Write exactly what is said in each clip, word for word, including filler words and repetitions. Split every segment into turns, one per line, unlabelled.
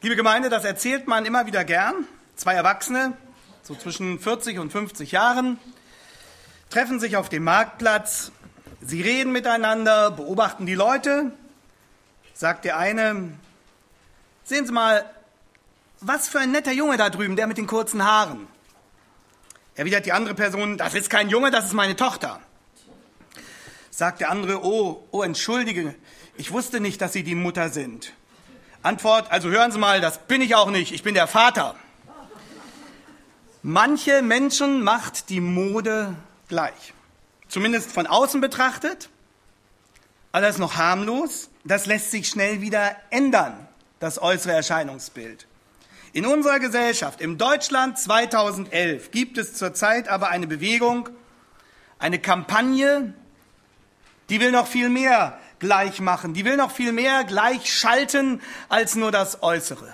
Liebe Gemeinde, das erzählt man immer wieder gern. Zwei Erwachsene, so zwischen vierzig und fünfzig Jahren, treffen sich auf dem Marktplatz. Sie reden miteinander, beobachten die Leute. Sagt der eine: Sehen Sie mal, was für ein netter Junge da drüben, der mit den kurzen Haaren. Erwidert die andere Person: Das ist kein Junge, das ist meine Tochter. Sagt der andere: Oh, oh, entschuldige, ich wusste nicht, dass Sie die Mutter sind. Antwort: Also hören Sie mal, das bin ich auch nicht, ich bin der Vater. Manche Menschen macht die Mode gleich. Zumindest von außen betrachtet. Alles noch harmlos. Das lässt sich schnell wieder ändern, das äußere Erscheinungsbild. In unserer Gesellschaft, im Deutschland zweitausendelf, gibt es zurzeit aber eine Bewegung, eine Kampagne, die will noch viel mehr gleich machen, die will noch viel mehr gleich schalten als nur das Äußere.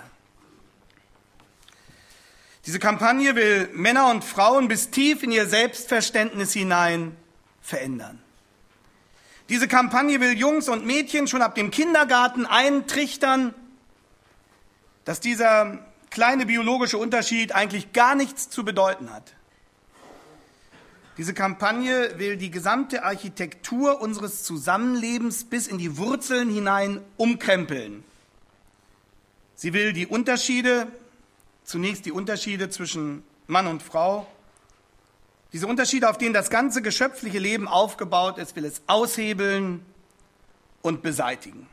Diese Kampagne will Männer und Frauen bis tief in ihr Selbstverständnis hinein verändern. Diese Kampagne will Jungs und Mädchen schon ab dem Kindergarten eintrichtern, dass dieser kleine biologische Unterschied eigentlich gar nichts zu bedeuten hat. Diese Kampagne will die gesamte Architektur unseres Zusammenlebens bis in die Wurzeln hinein umkrempeln. Sie will die Unterschiede, zunächst die Unterschiede zwischen Mann und Frau, diese Unterschiede, auf denen das ganze geschöpfliche Leben aufgebaut ist, will es aushebeln und beseitigen.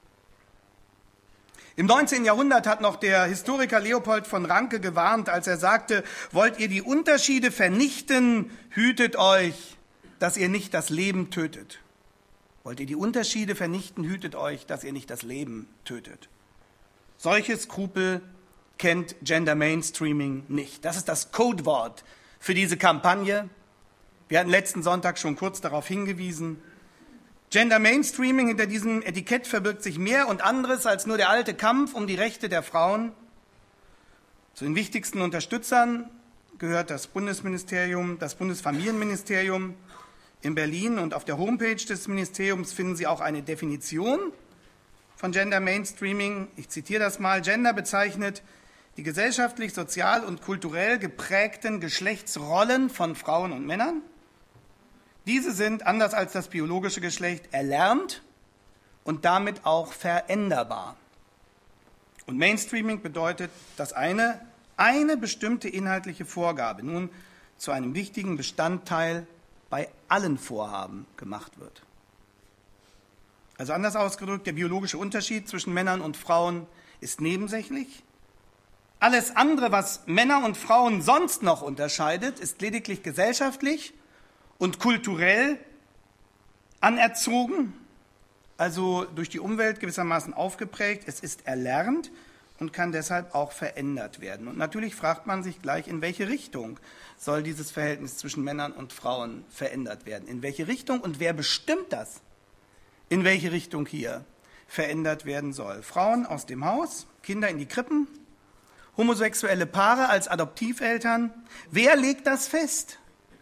Im neunzehnten Jahrhundert hat noch der Historiker Leopold von Ranke gewarnt, als er sagte: Wollt ihr die Unterschiede vernichten, hütet euch, dass ihr nicht das Leben tötet. Wollt ihr die Unterschiede vernichten, hütet euch, dass ihr nicht das Leben tötet. Solche Skrupel kennt Gender Mainstreaming nicht. Das ist das Codewort für diese Kampagne. Wir hatten letzten Sonntag schon kurz darauf hingewiesen. Gender Mainstreaming, hinter diesem Etikett verbirgt sich mehr und anderes als nur der alte Kampf um die Rechte der Frauen. Zu den wichtigsten Unterstützern gehört das Bundesministerium, das Bundesfamilienministerium in Berlin, und auf der Homepage des Ministeriums finden Sie auch eine Definition von Gender Mainstreaming. Ich zitiere das mal: Gender bezeichnet die gesellschaftlich, sozial und kulturell geprägten Geschlechtsrollen von Frauen und Männern. Diese sind, anders als das biologische Geschlecht, erlernt und damit auch veränderbar. Und Mainstreaming bedeutet, dass eine, eine bestimmte inhaltliche Vorgabe nun zu einem wichtigen Bestandteil bei allen Vorhaben gemacht wird. Also anders ausgedrückt, der biologische Unterschied zwischen Männern und Frauen ist nebensächlich. Alles andere, was Männer und Frauen sonst noch unterscheidet, ist lediglich gesellschaftlich und kulturell anerzogen, also durch die Umwelt gewissermaßen aufgeprägt. Es ist erlernt und kann deshalb auch verändert werden. Und natürlich fragt man sich gleich, in welche Richtung soll dieses Verhältnis zwischen Männern und Frauen verändert werden? In welche Richtung und wer bestimmt das? In welche Richtung hier verändert werden soll? Frauen aus dem Haus, Kinder in die Krippen, homosexuelle Paare als Adoptiveltern. Wer legt das fest?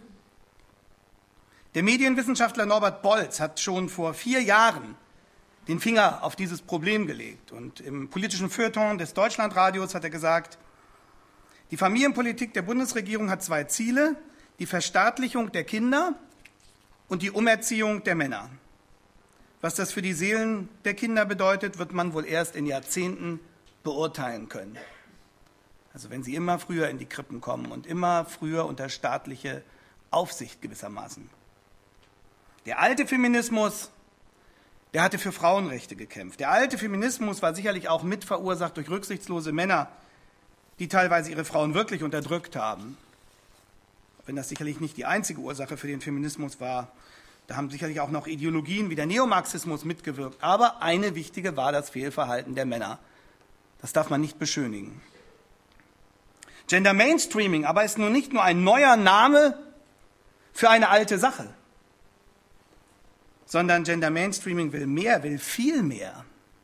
Der Medienwissenschaftler Norbert Bolz hat schon vor vier Jahren den Finger auf dieses Problem gelegt. Und im politischen Feuilleton des Deutschlandradios hat er gesagt: Die Familienpolitik der Bundesregierung hat zwei Ziele: die Verstaatlichung der Kinder und die Umerziehung der Männer. Was das für die Seelen der Kinder bedeutet, wird man wohl erst in Jahrzehnten beurteilen können. Also wenn sie immer früher in die Krippen kommen und immer früher unter staatliche Aufsicht gewissermaßen. Der alte Feminismus, der hatte für Frauenrechte gekämpft. Der alte Feminismus war sicherlich auch mit verursacht durch rücksichtslose Männer, die teilweise ihre Frauen wirklich unterdrückt haben. Wenn das sicherlich nicht die einzige Ursache für den Feminismus war, da haben sicherlich auch noch Ideologien wie der Neomarxismus mitgewirkt. Aber eine wichtige war das Fehlverhalten der Männer. Das darf man nicht beschönigen. Gender Mainstreaming aber ist nun nicht nur ein neuer Name für eine alte Sache, sondern Gender Mainstreaming will mehr, will viel mehr.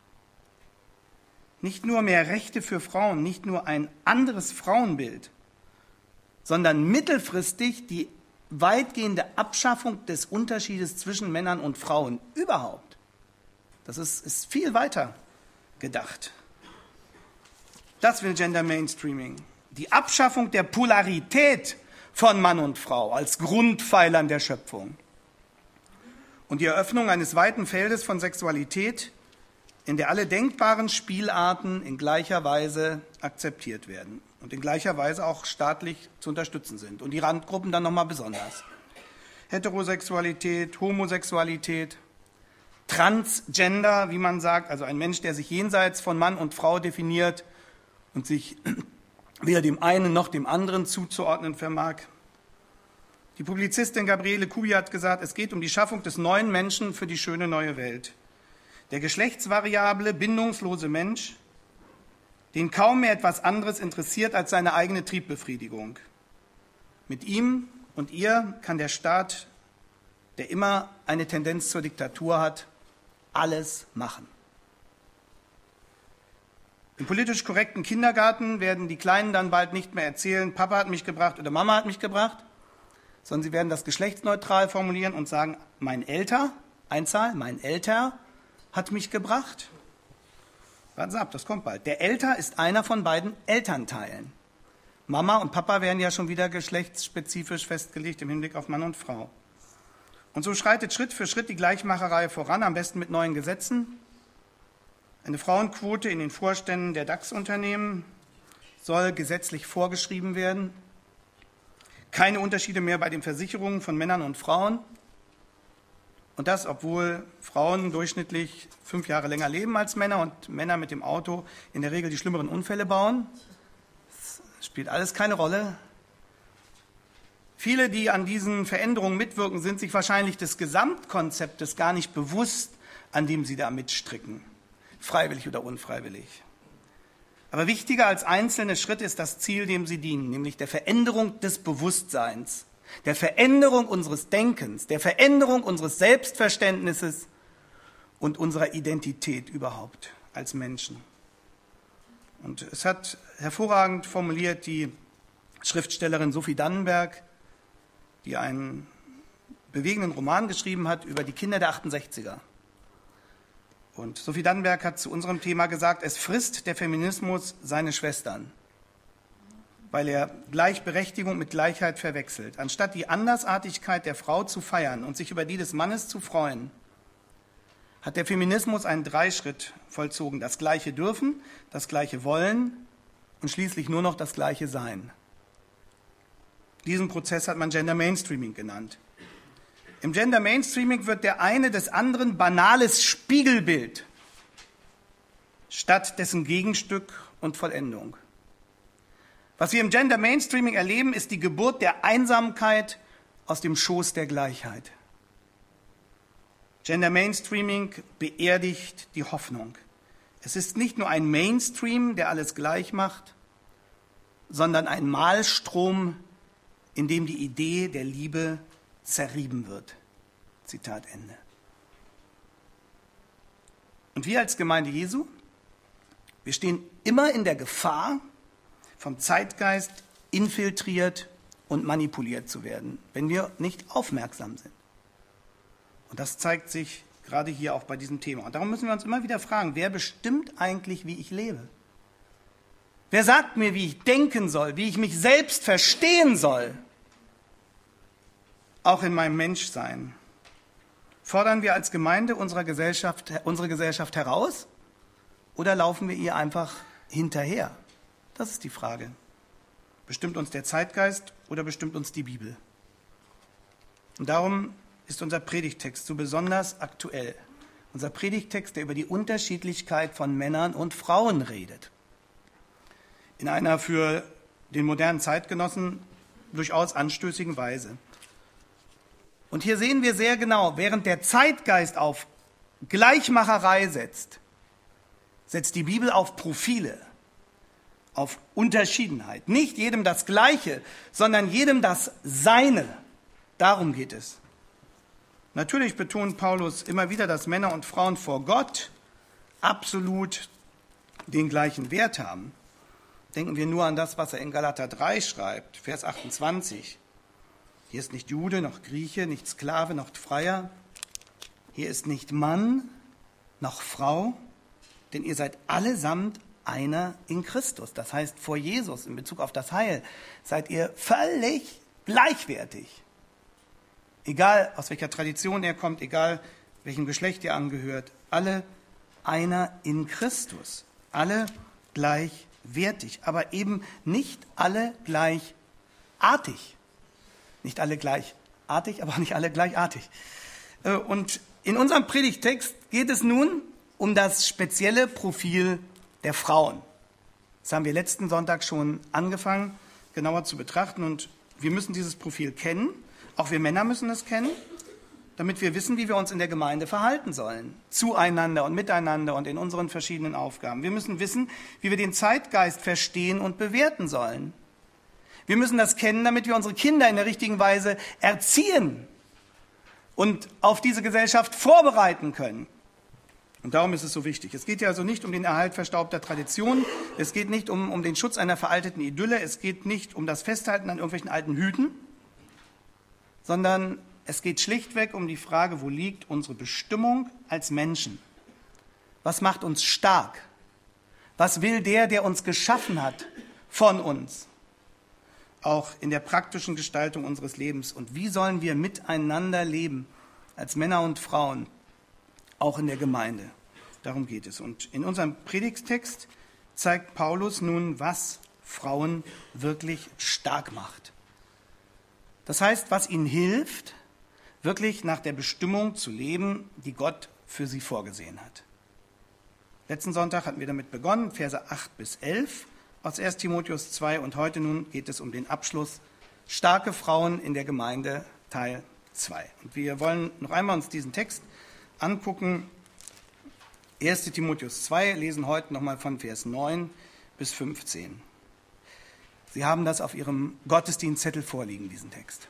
Nicht nur mehr Rechte für Frauen, nicht nur ein anderes Frauenbild, sondern mittelfristig die weitgehende Abschaffung des Unterschiedes zwischen Männern und Frauen überhaupt. Das ist, ist viel weiter gedacht. Das will Gender Mainstreaming. Die Abschaffung der Polarität von Mann und Frau als Grundpfeilern der Schöpfung. Und die Eröffnung eines weiten Feldes von Sexualität, in der alle denkbaren Spielarten in gleicher Weise akzeptiert werden und in gleicher Weise auch staatlich zu unterstützen sind. Und die Randgruppen dann nochmal besonders. Heterosexualität, Homosexualität, Transgender, wie man sagt, also ein Mensch, der sich jenseits von Mann und Frau definiert und sich weder dem einen noch dem anderen zuzuordnen vermag. Die Publizistin Gabriele Kubi hat gesagt, es geht um die Schaffung des neuen Menschen für die schöne neue Welt. Der geschlechtsvariable, bindungslose Mensch, den kaum mehr etwas anderes interessiert als seine eigene Triebbefriedigung. Mit ihm und ihr kann der Staat, der immer eine Tendenz zur Diktatur hat, alles machen. Im politisch korrekten Kindergarten werden die Kleinen dann bald nicht mehr erzählen, Papa hat mich gebracht oder Mama hat mich gebracht, sondern sie werden das geschlechtsneutral formulieren und sagen, mein Älter, Einzahl, mein Älter hat mich gebracht. Warten Sie ab, das kommt bald. Der Älter ist einer von beiden Elternteilen. Mama und Papa werden ja schon wieder geschlechtsspezifisch festgelegt im Hinblick auf Mann und Frau. Und so schreitet Schritt für Schritt die Gleichmacherei voran, am besten mit neuen Gesetzen. Eine Frauenquote in den Vorständen der DAX-Unternehmen soll gesetzlich vorgeschrieben werden. Keine Unterschiede mehr bei den Versicherungen von Männern und Frauen. Und das, obwohl Frauen durchschnittlich fünf Jahre länger leben als Männer und Männer mit dem Auto in der Regel die schlimmeren Unfälle bauen. Das spielt alles keine Rolle. Viele, die an diesen Veränderungen mitwirken, sind sich wahrscheinlich des Gesamtkonzeptes gar nicht bewusst, an dem sie da mitstricken. Freiwillig oder unfreiwillig. Aber wichtiger als einzelne Schritte ist das Ziel, dem sie dienen, nämlich der Veränderung des Bewusstseins, der Veränderung unseres Denkens, der Veränderung unseres Selbstverständnisses und unserer Identität überhaupt als Menschen. Und es hat hervorragend formuliert die Schriftstellerin Sophie Dannenberg, die einen bewegenden Roman geschrieben hat über die Kinder der achtundsechziger. Und Sophie Dannenberg hat zu unserem Thema gesagt, es frisst der Feminismus seine Schwestern, weil er Gleichberechtigung mit Gleichheit verwechselt. Anstatt die Andersartigkeit der Frau zu feiern und sich über die des Mannes zu freuen, hat der Feminismus einen Dreischritt vollzogen. Das Gleiche dürfen, das Gleiche wollen und schließlich nur noch das Gleiche sein. Diesen Prozess hat man Gender Mainstreaming genannt. Im Gender Mainstreaming wird der eine des anderen banales Spiegelbild statt dessen Gegenstück und Vollendung. Was wir im Gender Mainstreaming erleben, ist die Geburt der Einsamkeit aus dem Schoß der Gleichheit. Gender Mainstreaming beerdigt die Hoffnung. Es ist nicht nur ein Mainstream, der alles gleich macht, sondern ein Mahlstrom, in dem die Idee der Liebe zerrieben wird. Zitat Ende. Und wir als Gemeinde Jesu, wir stehen immer in der Gefahr, vom Zeitgeist infiltriert und manipuliert zu werden, wenn wir nicht aufmerksam sind. Und das zeigt sich gerade hier auch bei diesem Thema. Und darum müssen wir uns immer wieder fragen, wer bestimmt eigentlich, wie ich lebe? Wer sagt mir, wie ich denken soll, wie ich mich selbst verstehen soll? Auch in meinem Menschsein. Fordern wir als Gemeinde unsere Gesellschaft, unsere Gesellschaft heraus oder laufen wir ihr einfach hinterher? Das ist die Frage. Bestimmt uns der Zeitgeist oder bestimmt uns die Bibel? Und darum ist unser Predigttext so besonders aktuell. Unser Predigttext, der über die Unterschiedlichkeit von Männern und Frauen redet. In einer für den modernen Zeitgenossen durchaus anstößigen Weise. Und hier sehen wir sehr genau, während der Zeitgeist auf Gleichmacherei setzt, setzt die Bibel auf Profile, auf Unterschiedenheit. Nicht jedem das Gleiche, sondern jedem das Seine. Darum geht es. Natürlich betont Paulus immer wieder, dass Männer und Frauen vor Gott absolut den gleichen Wert haben. Denken wir nur an das, was er in Galater drei schreibt, Vers achtundzwanzig. Hier ist nicht Jude, noch Grieche, nicht Sklave, noch Freier. Hier ist nicht Mann, noch Frau, denn ihr seid allesamt einer in Christus. Das heißt, vor Jesus in Bezug auf das Heil seid ihr völlig gleichwertig. Egal, aus welcher Tradition er kommt, egal, welchem Geschlecht ihr angehört, alle einer in Christus. Alle gleichwertig, aber eben nicht alle gleichartig. Nicht alle gleichartig, aber auch nicht alle gleichartig. Und in unserem Predigttext geht es nun um das spezielle Profil der Frauen. Das haben wir letzten Sonntag schon angefangen, genauer zu betrachten. Und wir müssen dieses Profil kennen. Auch wir Männer müssen es kennen, damit wir wissen, wie wir uns in der Gemeinde verhalten sollen. Zueinander und miteinander und in unseren verschiedenen Aufgaben. Wir müssen wissen, wie wir den Zeitgeist verstehen und bewerten sollen. Wir müssen das kennen, damit wir unsere Kinder in der richtigen Weise erziehen und auf diese Gesellschaft vorbereiten können. Und darum ist es so wichtig. Es geht ja also nicht um den Erhalt verstaubter Traditionen, es geht nicht um, um den Schutz einer veralteten Idylle, es geht nicht um das Festhalten an irgendwelchen alten Hüten, sondern es geht schlichtweg um die Frage, wo liegt unsere Bestimmung als Menschen? Was macht uns stark? Was will der, der uns geschaffen hat, von uns? Auch in der praktischen Gestaltung unseres Lebens. Und wie sollen wir miteinander leben, als Männer und Frauen, auch in der Gemeinde? Darum geht es. Und in unserem Predigttext zeigt Paulus nun, was Frauen wirklich stark macht. Das heißt, was ihnen hilft, wirklich nach der Bestimmung zu leben, die Gott für sie vorgesehen hat. Letzten Sonntag hatten wir damit begonnen, Verse acht bis elf aus erster Timotheus zwei, und heute nun geht es um den Abschluss Starke Frauen in der Gemeinde, Teil zwei. Und wir wollen noch einmal uns diesen Text angucken. erster Timotheus zwei, lesen heute nochmal von Vers neun bis fünfzehn. Sie haben das auf Ihrem Gottesdienstzettel vorliegen, diesen Text.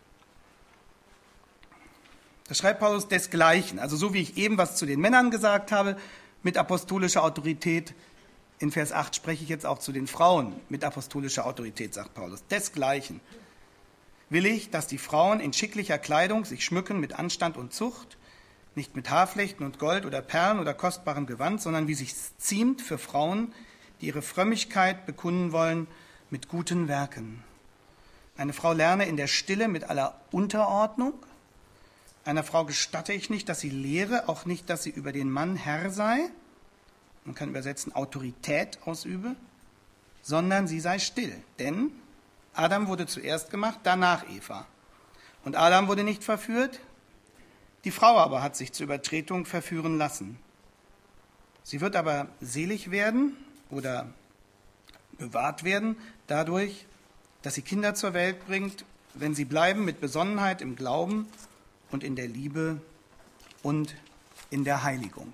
Da schreibt Paulus desgleichen, also so wie ich eben was zu den Männern gesagt habe, mit apostolischer Autorität. In Vers acht spreche ich jetzt auch zu den Frauen mit apostolischer Autorität, sagt Paulus. Desgleichen will ich, dass die Frauen in schicklicher Kleidung sich schmücken mit Anstand und Zucht, nicht mit Haarflechten und Gold oder Perlen oder kostbarem Gewand, sondern wie sich's ziemt für Frauen, die ihre Frömmigkeit bekunden wollen mit guten Werken. Eine Frau lerne in der Stille mit aller Unterordnung. Einer Frau gestatte ich nicht, dass sie lehre, auch nicht, dass sie über den Mann Herr sei, man kann übersetzen, Autorität ausübe, sondern sie sei still. Denn Adam wurde zuerst gemacht, danach Eva. Und Adam wurde nicht verführt, die Frau aber hat sich zur Übertretung verführen lassen. Sie wird aber selig werden oder bewahrt werden dadurch, dass sie Kinder zur Welt bringt, wenn sie bleiben mit Besonnenheit im Glauben und in der Liebe und in der Heiligung.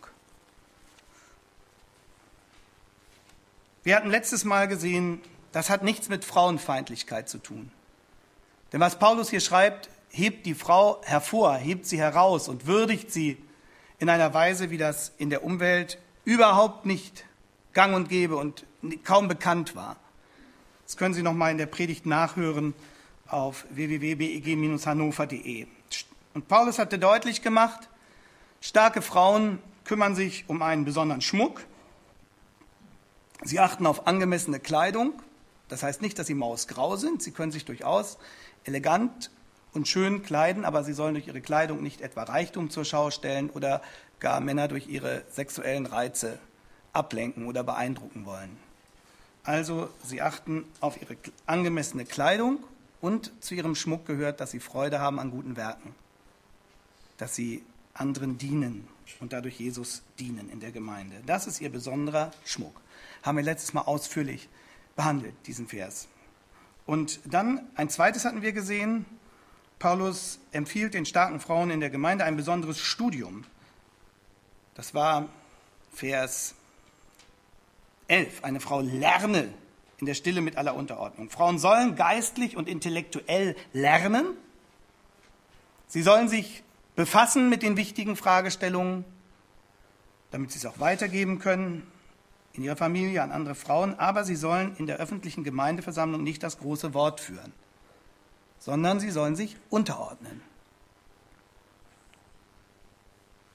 Wir hatten letztes Mal gesehen, das hat nichts mit Frauenfeindlichkeit zu tun. Denn was Paulus hier schreibt, hebt die Frau hervor, hebt sie heraus und würdigt sie in einer Weise, wie das in der Umwelt überhaupt nicht gang und gäbe und kaum bekannt war. Das können Sie noch mal in der Predigt nachhören auf w w w punkt b e g Bindestrich hannover punkt d e. Und Paulus hatte deutlich gemacht, starke Frauen kümmern sich um einen besonderen Schmuck. Sie achten auf angemessene Kleidung. Das heißt nicht, dass sie mausgrau sind. Sie können sich durchaus elegant und schön kleiden, aber sie sollen durch ihre Kleidung nicht etwa Reichtum zur Schau stellen oder gar Männer durch ihre sexuellen Reize ablenken oder beeindrucken wollen. Also sie achten auf ihre angemessene Kleidung und zu ihrem Schmuck gehört, dass sie Freude haben an guten Werken, dass sie anderen dienen und dadurch Jesus dienen in der Gemeinde. Das ist ihr besonderer Schmuck. Haben wir letztes Mal ausführlich behandelt, diesen Vers. Und dann ein zweites hatten wir gesehen, Paulus empfiehlt den starken Frauen in der Gemeinde ein besonderes Studium. Das war Vers elf. Eine Frau lerne in der Stille mit aller Unterordnung. Frauen sollen geistlich und intellektuell lernen. Sie sollen sich befassen mit den wichtigen Fragestellungen, damit sie es auch weitergeben können in ihrer Familie an andere Frauen. Aber sie sollen in der öffentlichen Gemeindeversammlung nicht das große Wort führen, sondern sie sollen sich unterordnen.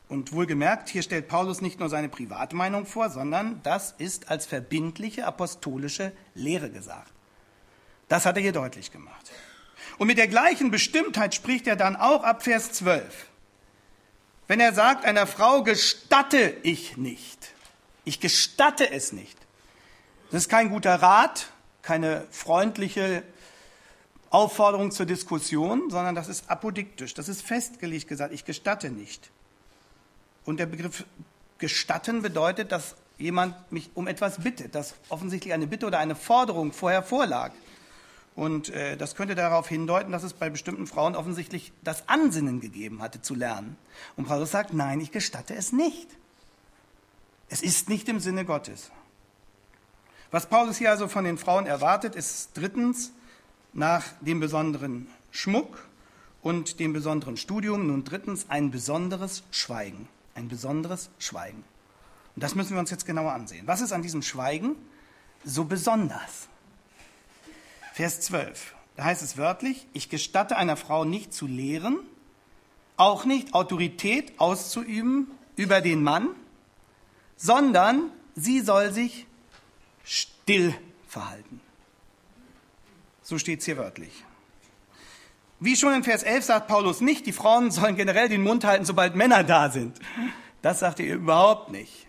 Und wohlgemerkt, hier stellt Paulus nicht nur seine Privatmeinung vor, sondern das ist als verbindliche apostolische Lehre gesagt. Das hat er hier deutlich gemacht. Und mit der gleichen Bestimmtheit spricht er dann auch ab Vers zwölf. Wenn er sagt, einer Frau gestatte ich nicht. Ich gestatte es nicht. Das ist kein guter Rat, keine freundliche Aufforderung zur Diskussion, sondern das ist apodiktisch, das ist festgelegt gesagt, ich gestatte nicht. Und der Begriff gestatten bedeutet, dass jemand mich um etwas bittet, dass offensichtlich eine Bitte oder eine Forderung vorher vorlag. Und äh, das könnte darauf hindeuten, dass es bei bestimmten Frauen offensichtlich das Ansinnen gegeben hatte, zu lernen. Und Paulus sagt, nein, ich gestatte es nicht. Es ist nicht im Sinne Gottes. Was Paulus hier also von den Frauen erwartet, ist drittens nach dem besonderen Schmuck und dem besonderen Studium, nun drittens ein besonderes Schweigen. Ein besonderes Schweigen. Und das müssen wir uns jetzt genauer ansehen. Was ist an diesem Schweigen so besonders? Vers zwölf, da heißt es wörtlich, ich gestatte einer Frau nicht zu lehren, auch nicht Autorität auszuüben über den Mann, sondern sie soll sich still verhalten. So steht es hier wörtlich. Wie schon in Vers elf sagt Paulus nicht, die Frauen sollen generell den Mund halten, sobald Männer da sind. Das sagt er überhaupt nicht.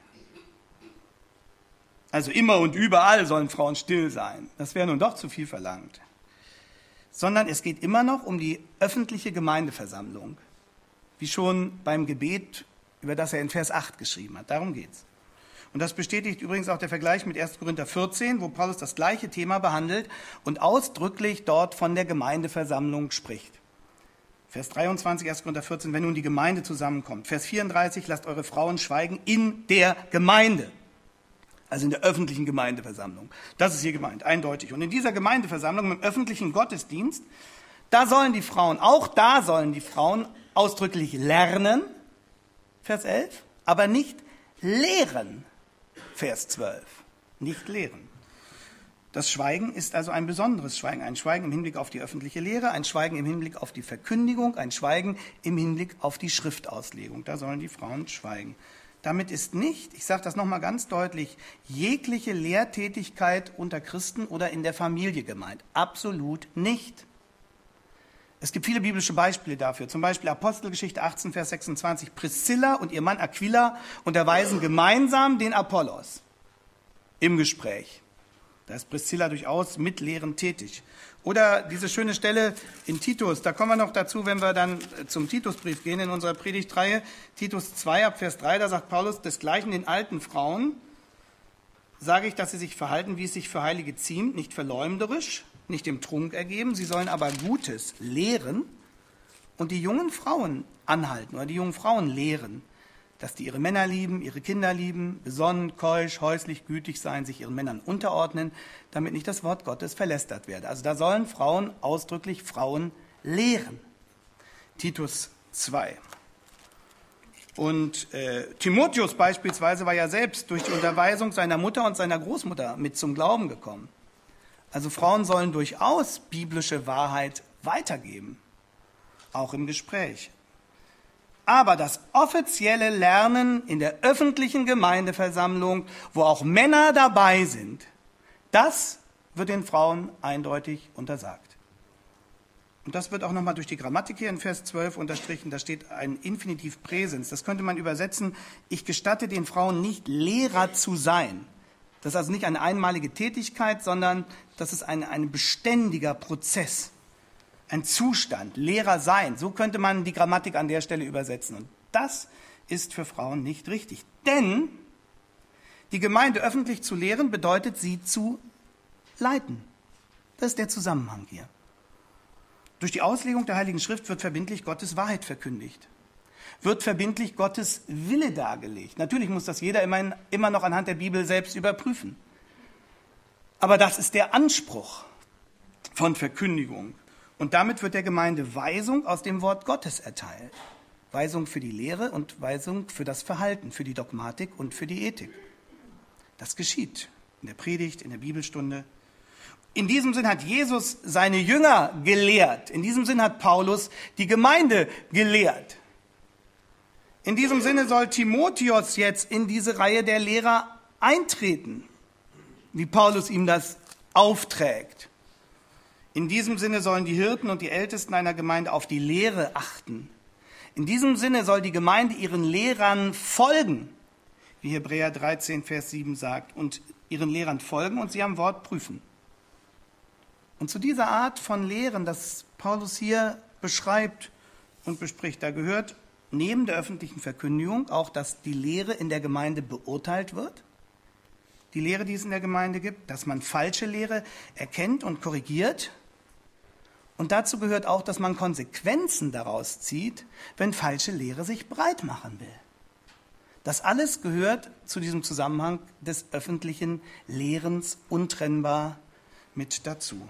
Also immer und überall sollen Frauen still sein. Das wäre nun doch zu viel verlangt. Sondern es geht immer noch um die öffentliche Gemeindeversammlung. Wie schon beim Gebet, über das er in Vers acht geschrieben hat. Darum geht's. Und das bestätigt übrigens auch der Vergleich mit erster Korinther vierzehn, wo Paulus das gleiche Thema behandelt und ausdrücklich dort von der Gemeindeversammlung spricht. Vers dreiundzwanzig, erster Korinther vierzehn, wenn nun die Gemeinde zusammenkommt. Vers vierunddreißig, lasst eure Frauen schweigen in der Gemeinde. Also in der öffentlichen Gemeindeversammlung. Das ist hier gemeint, eindeutig. Und in dieser Gemeindeversammlung, im öffentlichen Gottesdienst, da sollen die Frauen, auch da sollen die Frauen ausdrücklich lernen, Vers elf, aber nicht lehren, Vers zwölf. Nicht lehren. Das Schweigen ist also ein besonderes Schweigen. Ein Schweigen im Hinblick auf die öffentliche Lehre, ein Schweigen im Hinblick auf die Verkündigung, ein Schweigen im Hinblick auf die Schriftauslegung. Da sollen die Frauen schweigen. Damit ist nicht, ich sage das nochmal ganz deutlich, jegliche Lehrtätigkeit unter Christen oder in der Familie gemeint. Absolut nicht. Es gibt viele biblische Beispiele dafür. Zum Beispiel Apostelgeschichte achtzehn, Vers sechsundzwanzig. Priscilla und ihr Mann Aquila unterweisen gemeinsam den Apollos im Gespräch. Da ist Priscilla durchaus mit Lehren tätig. Oder diese schöne Stelle in Titus, da kommen wir noch dazu, wenn wir dann zum Titusbrief gehen in unserer Predigtreihe. Titus zwei, ab Vers drei, da sagt Paulus, desgleichen den alten Frauen sage ich, dass sie sich verhalten, wie es sich für Heilige ziemt, nicht verleumderisch, nicht dem Trunk ergeben, sie sollen aber Gutes lehren und die jungen Frauen anhalten oder die jungen Frauen lehren, dass die ihre Männer lieben, ihre Kinder lieben, besonnen, keusch, häuslich, gütig sein, sich ihren Männern unterordnen, damit nicht das Wort Gottes verlästert werde. Also da sollen Frauen ausdrücklich Frauen lehren. Titus zwei. Und äh, Timotheus beispielsweise war ja selbst durch die Unterweisung seiner Mutter und seiner Großmutter mit zum Glauben gekommen. Also Frauen sollen durchaus biblische Wahrheit weitergeben, auch im Gespräch. Aber das offizielle Lernen in der öffentlichen Gemeindeversammlung, wo auch Männer dabei sind, das wird den Frauen eindeutig untersagt. Und das wird auch nochmal durch die Grammatik hier in Vers zwölf unterstrichen. Da steht ein Infinitiv Präsens. Das könnte man übersetzen, ich gestatte den Frauen nicht, Lehrer zu sein. Das ist also nicht eine einmalige Tätigkeit, sondern das ist ein, ein beständiger Prozess. Ein Zustand, Lehrer sein, so könnte man die Grammatik an der Stelle übersetzen. Und das ist für Frauen nicht richtig. Denn die Gemeinde öffentlich zu lehren, bedeutet, sie zu leiten. Das ist der Zusammenhang hier. Durch die Auslegung der Heiligen Schrift wird verbindlich Gottes Wahrheit verkündigt. Wird verbindlich Gottes Wille dargelegt. Natürlich muss das jeder immer, immer noch anhand der Bibel selbst überprüfen. Aber das ist der Anspruch von Verkündigung. Und damit wird der Gemeinde Weisung aus dem Wort Gottes erteilt. Weisung für die Lehre und Weisung für das Verhalten, für die Dogmatik und für die Ethik. Das geschieht in der Predigt, in der Bibelstunde. In diesem Sinn hat Jesus seine Jünger gelehrt. In diesem Sinn hat Paulus die Gemeinde gelehrt. In diesem Sinne soll Timotheus jetzt in diese Reihe der Lehrer eintreten, wie Paulus ihm das aufträgt. In diesem Sinne sollen die Hirten und die Ältesten einer Gemeinde auf die Lehre achten. In diesem Sinne soll die Gemeinde ihren Lehrern folgen, wie Hebräer dreizehn, Vers sieben sagt, und ihren Lehrern folgen und sie am Wort prüfen. Und zu dieser Art von Lehren, das Paulus hier beschreibt und bespricht, da gehört neben der öffentlichen Verkündigung auch, dass die Lehre in der Gemeinde beurteilt wird. Die Lehre, die es in der Gemeinde gibt, dass man falsche Lehre erkennt und korrigiert. Und dazu gehört auch, dass man Konsequenzen daraus zieht, wenn falsche Lehre sich breit machen will. Das alles gehört zu diesem Zusammenhang des öffentlichen Lehrens untrennbar mit dazu.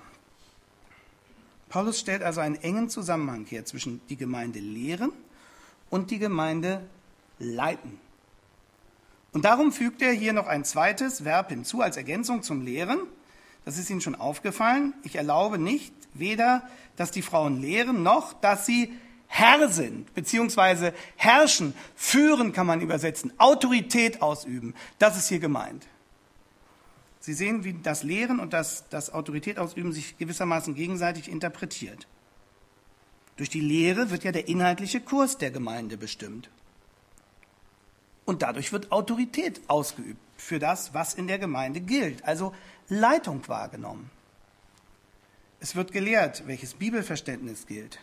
Paulus stellt also einen engen Zusammenhang her zwischen die Gemeinde lehren und die Gemeinde leiten. Und darum fügt er hier noch ein zweites Verb hinzu als Ergänzung zum Lehren. Das ist Ihnen schon aufgefallen. Ich erlaube nicht, weder, dass die Frauen lehren, noch, dass sie Herr sind, beziehungsweise herrschen, führen kann man übersetzen, Autorität ausüben. Das ist hier gemeint. Sie sehen, wie das Lehren und das, das Autorität ausüben sich gewissermaßen gegenseitig interpretiert. Durch die Lehre wird ja der inhaltliche Kurs der Gemeinde bestimmt. Und dadurch wird Autorität ausgeübt für das, was in der Gemeinde gilt, also Leitung wahrgenommen. Es wird gelehrt, welches Bibelverständnis gilt.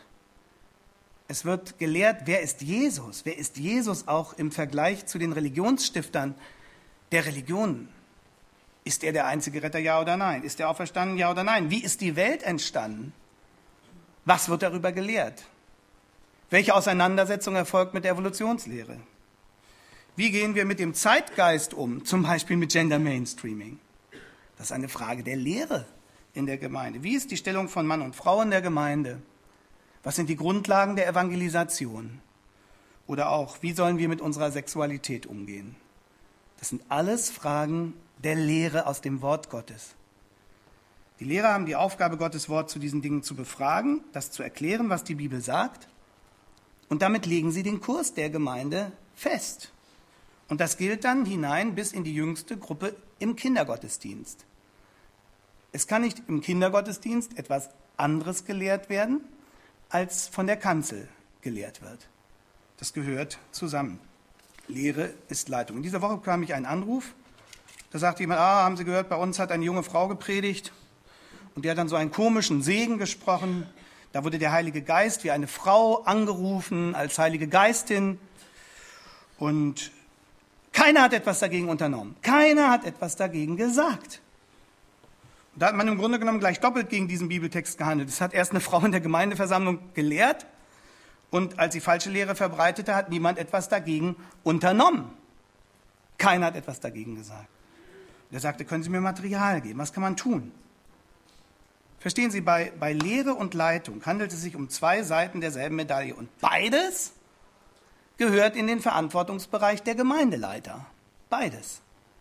Es wird gelehrt, wer ist Jesus? Wer ist Jesus auch im Vergleich zu den Religionsstiftern der Religionen? Ist er der einzige Retter, ja oder nein? Ist er auferstanden, ja oder nein? Wie ist die Welt entstanden? Was wird darüber gelehrt? Welche Auseinandersetzung erfolgt mit der Evolutionslehre? Wie gehen wir mit dem Zeitgeist um, zum Beispiel mit Gender Mainstreaming? Das ist eine Frage der Lehre in der Gemeinde. Wie ist die Stellung von Mann und Frau in der Gemeinde? Was sind die Grundlagen der Evangelisation? Oder auch, wie sollen wir mit unserer Sexualität umgehen? Das sind alles Fragen der Lehre aus dem Wort Gottes. Die Lehrer haben die Aufgabe, Gottes Wort zu diesen Dingen zu befragen, das zu erklären, was die Bibel sagt. Und damit legen sie den Kurs der Gemeinde fest. Und das gilt dann hinein bis in die jüngste Gruppe im Kindergottesdienst. Es kann nicht im Kindergottesdienst etwas anderes gelehrt werden, als von der Kanzel gelehrt wird. Das gehört zusammen. Lehre ist Leitung. In dieser Woche bekam ich einen Anruf. Da sagte jemand, ah, haben Sie gehört, bei uns hat eine junge Frau gepredigt. Und die hat dann so einen komischen Segen gesprochen. Da wurde der Heilige Geist wie eine Frau angerufen als Heilige Geistin. Und keiner hat etwas dagegen unternommen. Keiner hat etwas dagegen gesagt. Und da hat man im Grunde genommen gleich doppelt gegen diesen Bibeltext gehandelt. Es hat erst eine Frau in der Gemeindeversammlung gelehrt. Und als sie falsche Lehre verbreitete, hat niemand etwas dagegen unternommen. Keiner hat etwas dagegen gesagt. Er sagte, können Sie mir Material geben? Was kann man tun? Verstehen Sie, bei, bei Lehre und Leitung handelt es sich um zwei Seiten derselben Medaille. Und beides gehört in den Verantwortungsbereich der Gemeindeleiter. Beides.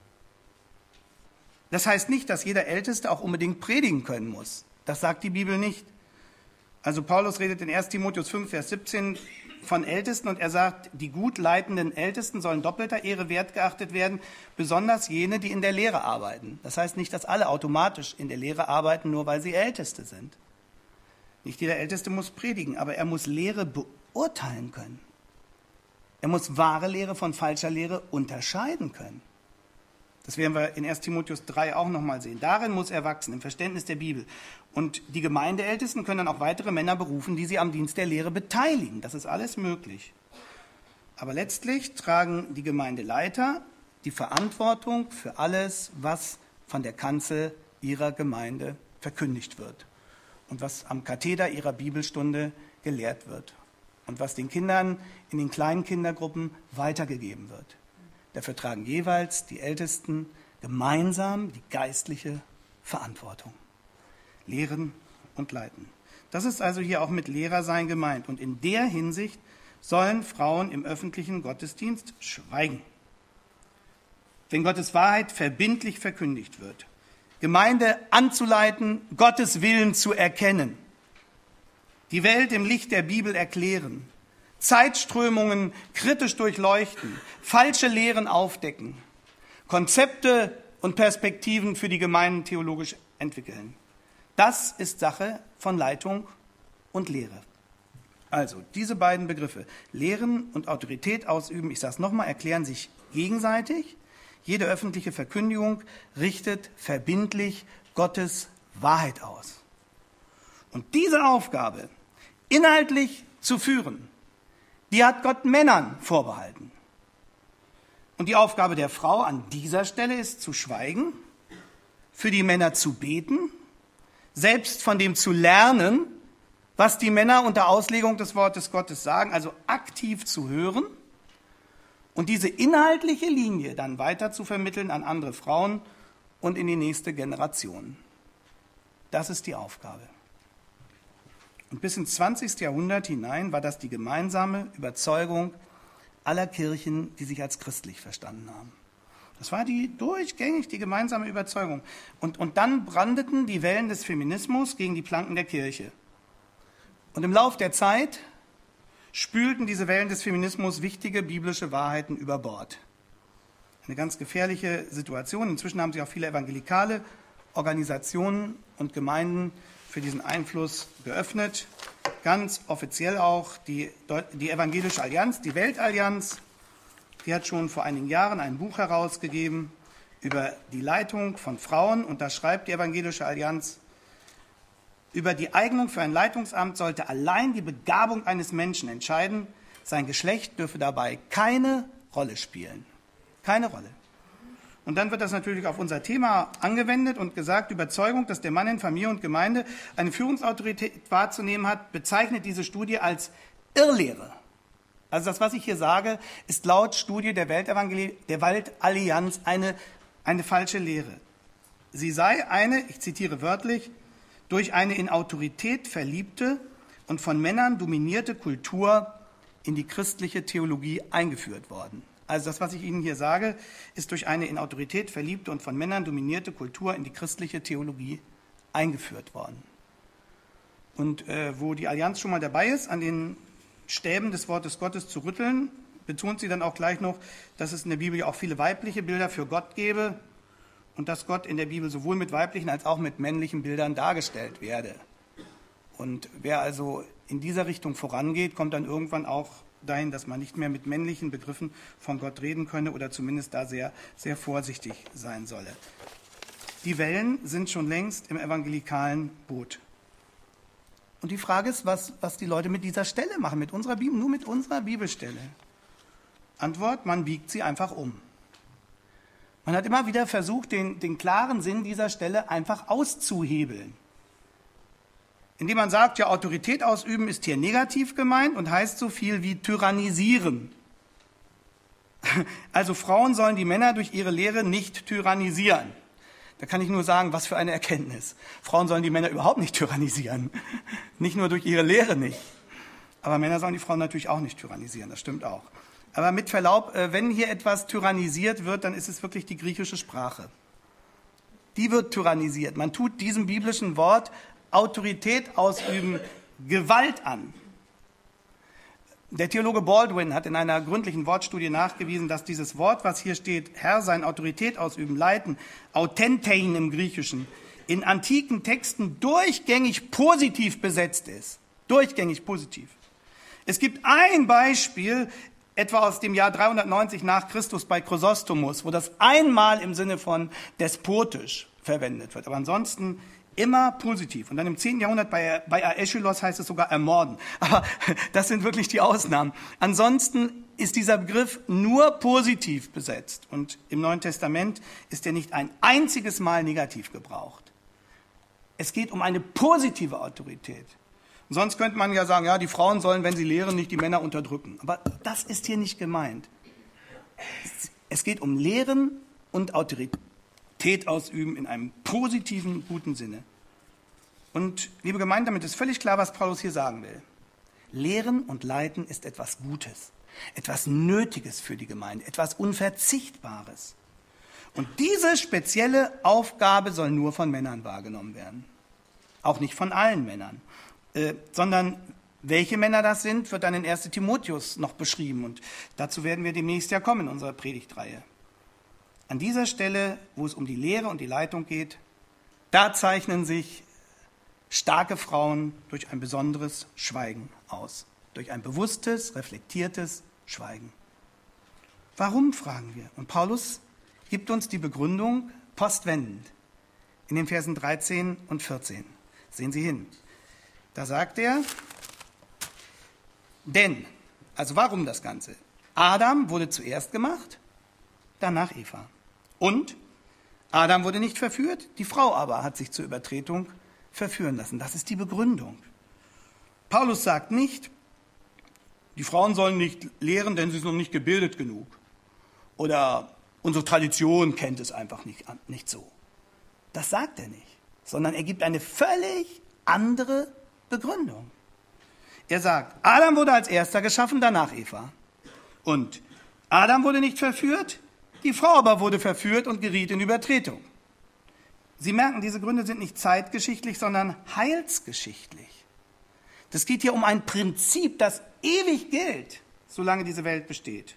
Das heißt nicht, dass jeder Älteste auch unbedingt predigen können muss. Das sagt die Bibel nicht. Also Paulus redet in erster Timotheus fünf, Vers siebzehn von Ältesten und er sagt, die gut leitenden Ältesten sollen doppelter Ehre wert geachtet werden, besonders jene, die in der Lehre arbeiten. Das heißt nicht, dass alle automatisch in der Lehre arbeiten, nur weil sie Älteste sind. Nicht jeder Älteste muss predigen, aber er muss Lehre beurteilen können. Er muss wahre Lehre von falscher Lehre unterscheiden können. Das werden wir in erster Timotheus drei auch nochmal sehen. Darin muss er wachsen, im Verständnis der Bibel. Und die Gemeindeältesten können dann auch weitere Männer berufen, die sie am Dienst der Lehre beteiligen. Das ist alles möglich. Aber letztlich tragen die Gemeindeleiter die Verantwortung für alles, was von der Kanzel ihrer Gemeinde verkündigt wird und was am Katheder ihrer Bibelstunde gelehrt wird und was den Kindern in den kleinen Kindergruppen weitergegeben wird. Dafür tragen jeweils die Ältesten gemeinsam die geistliche Verantwortung. Lehren und leiten. Das ist also hier auch mit Lehrersein gemeint. Und in der Hinsicht sollen Frauen im öffentlichen Gottesdienst schweigen. Wenn Gottes Wahrheit verbindlich verkündigt wird, Gemeinde anzuleiten, Gottes Willen zu erkennen, die Welt im Licht der Bibel erklären, Zeitströmungen kritisch durchleuchten, falsche Lehren aufdecken, Konzepte und Perspektiven für die Gemeinden theologisch entwickeln. Das ist Sache von Leitung und Lehre. Also, diese beiden Begriffe, Lehren und Autorität ausüben, ich sage es nochmal, erklären sich gegenseitig. Jede öffentliche Verkündigung richtet verbindlich Gottes Wahrheit aus. Und diese Aufgabe, inhaltlich zu führen, die hat Gott Männern vorbehalten. Und die Aufgabe der Frau an dieser Stelle ist, zu schweigen, für die Männer zu beten, selbst von dem zu lernen, was die Männer unter Auslegung des Wortes Gottes sagen, also aktiv zu hören und diese inhaltliche Linie dann weiter zu vermitteln an andere Frauen und in die nächste Generation. Das ist die Aufgabe. Und bis ins zwanzigste Jahrhundert hinein war das die gemeinsame Überzeugung aller Kirchen, die sich als christlich verstanden haben. Das war die durchgängig die gemeinsame Überzeugung. Und, und dann brandeten die Wellen des Feminismus gegen die Planken der Kirche. Und im Lauf der Zeit spülten diese Wellen des Feminismus wichtige biblische Wahrheiten über Bord. Eine ganz gefährliche Situation. Inzwischen haben sich auch viele evangelikale Organisationen und Gemeinden für diesen Einfluss geöffnet. Ganz offiziell auch die, die Evangelische Allianz, die Weltallianz, die hat schon vor einigen Jahren ein Buch herausgegeben über die Leitung von Frauen. Und da schreibt die Evangelische Allianz, über die Eignung für ein Leitungsamt sollte allein die Begabung eines Menschen entscheiden. Sein Geschlecht dürfe dabei keine Rolle spielen. Keine Rolle. Und dann wird das natürlich auf unser Thema angewendet und gesagt, Überzeugung, dass der Mann in Familie und Gemeinde eine Führungsautorität wahrzunehmen hat, bezeichnet diese Studie als Irrlehre. Also das, was ich hier sage, ist laut Studie der Weltevangel- der Weltallianz eine, eine falsche Lehre. Sie sei eine, ich zitiere wörtlich, durch eine in Autorität verliebte und von Männern dominierte Kultur in die christliche Theologie eingeführt worden. Also das, was ich Ihnen hier sage, ist durch eine in Autorität verliebte und von Männern dominierte Kultur in die christliche Theologie eingeführt worden. Und äh, wo die Allianz schon mal dabei ist, an den Stäben des Wortes Gottes zu rütteln, betont sie dann auch gleich noch, dass es in der Bibel ja auch viele weibliche Bilder für Gott gäbe und dass Gott in der Bibel sowohl mit weiblichen als auch mit männlichen Bildern dargestellt werde. Und wer also in dieser Richtung vorangeht, kommt dann irgendwann auch dahin, dass man nicht mehr mit männlichen Begriffen von Gott reden könne oder zumindest da sehr, sehr vorsichtig sein solle. Die Wellen sind schon längst im evangelikalen Boot. Und die Frage ist, was, was die Leute mit dieser Stelle machen, mit unserer Bibel, nur mit unserer Bibelstelle. Antwort, man biegt sie einfach um. Man hat immer wieder versucht, den, den klaren Sinn dieser Stelle einfach auszuhebeln. Indem man sagt, ja, Autorität ausüben ist hier negativ gemeint und heißt so viel wie tyrannisieren. Also Frauen sollen die Männer durch ihre Lehre nicht tyrannisieren. Da kann ich nur sagen, was für eine Erkenntnis. Frauen sollen die Männer überhaupt nicht tyrannisieren. Nicht nur durch ihre Lehre nicht. Aber Männer sollen die Frauen natürlich auch nicht tyrannisieren, das stimmt auch. Aber mit Verlaub, wenn hier etwas tyrannisiert wird, dann ist es wirklich die griechische Sprache. Die wird tyrannisiert. Man tut diesem biblischen Wort Autorität ausüben, Gewalt an. Der Theologe Baldwin hat in einer gründlichen Wortstudie nachgewiesen, dass dieses Wort, was hier steht, Herr sein Autorität ausüben, leiten, autentein im Griechischen, in antiken Texten durchgängig positiv besetzt ist. Durchgängig positiv. Es gibt ein Beispiel, etwa aus dem Jahr dreihundertneunzig nach Christus bei Chrysostomus, wo das einmal im Sinne von despotisch verwendet wird. Aber ansonsten immer positiv. Und dann im zehnten Jahrhundert bei, bei Aeschylos heißt es sogar ermorden. Aber das sind wirklich die Ausnahmen. Ansonsten ist dieser Begriff nur positiv besetzt. Und im Neuen Testament ist er nicht ein einziges Mal negativ gebraucht. Es geht um eine positive Autorität. Und sonst könnte man ja sagen, ja, die Frauen sollen, wenn sie lehren, nicht die Männer unterdrücken. Aber das ist hier nicht gemeint. Es geht um Lehren und Autorität. Ausüben in einem positiven, guten Sinne. Und liebe Gemeinde, damit ist völlig klar, was Paulus hier sagen will. Lehren und Leiten ist etwas Gutes, etwas Nötiges für die Gemeinde, etwas Unverzichtbares. Und diese spezielle Aufgabe soll nur von Männern wahrgenommen werden. Auch nicht von allen Männern, äh, sondern Welche Männer das sind, wird dann in erster Timotheus noch beschrieben. Und dazu werden wir demnächst ja kommen in unserer Predigtreihe. An dieser Stelle, wo es um die Lehre und die Leitung geht, da zeichnen sich starke Frauen durch ein besonderes Schweigen aus. Durch ein bewusstes, reflektiertes Schweigen. Warum, fragen wir. Und Paulus gibt uns die Begründung postwendend in den Versen dreizehn und vierzehn. Sehen Sie hin. Da sagt er, denn, also warum das Ganze? Adam wurde zuerst gemacht, danach Eva. Und Adam wurde nicht verführt, die Frau aber hat sich zur Übertretung verführen lassen. Das ist die Begründung. Paulus sagt nicht, die Frauen sollen nicht lehren, denn sie sind noch nicht gebildet genug. Oder unsere Tradition kennt es einfach nicht, nicht so. Das sagt er nicht, sondern er gibt eine völlig andere Begründung. Er sagt, Adam wurde als erster geschaffen, danach Eva. Und Adam wurde nicht verführt, die Frau aber wurde verführt und geriet in Übertretung. Sie merken, diese Gründe sind nicht zeitgeschichtlich, sondern heilsgeschichtlich. Das geht hier um ein Prinzip, das ewig gilt, solange diese Welt besteht.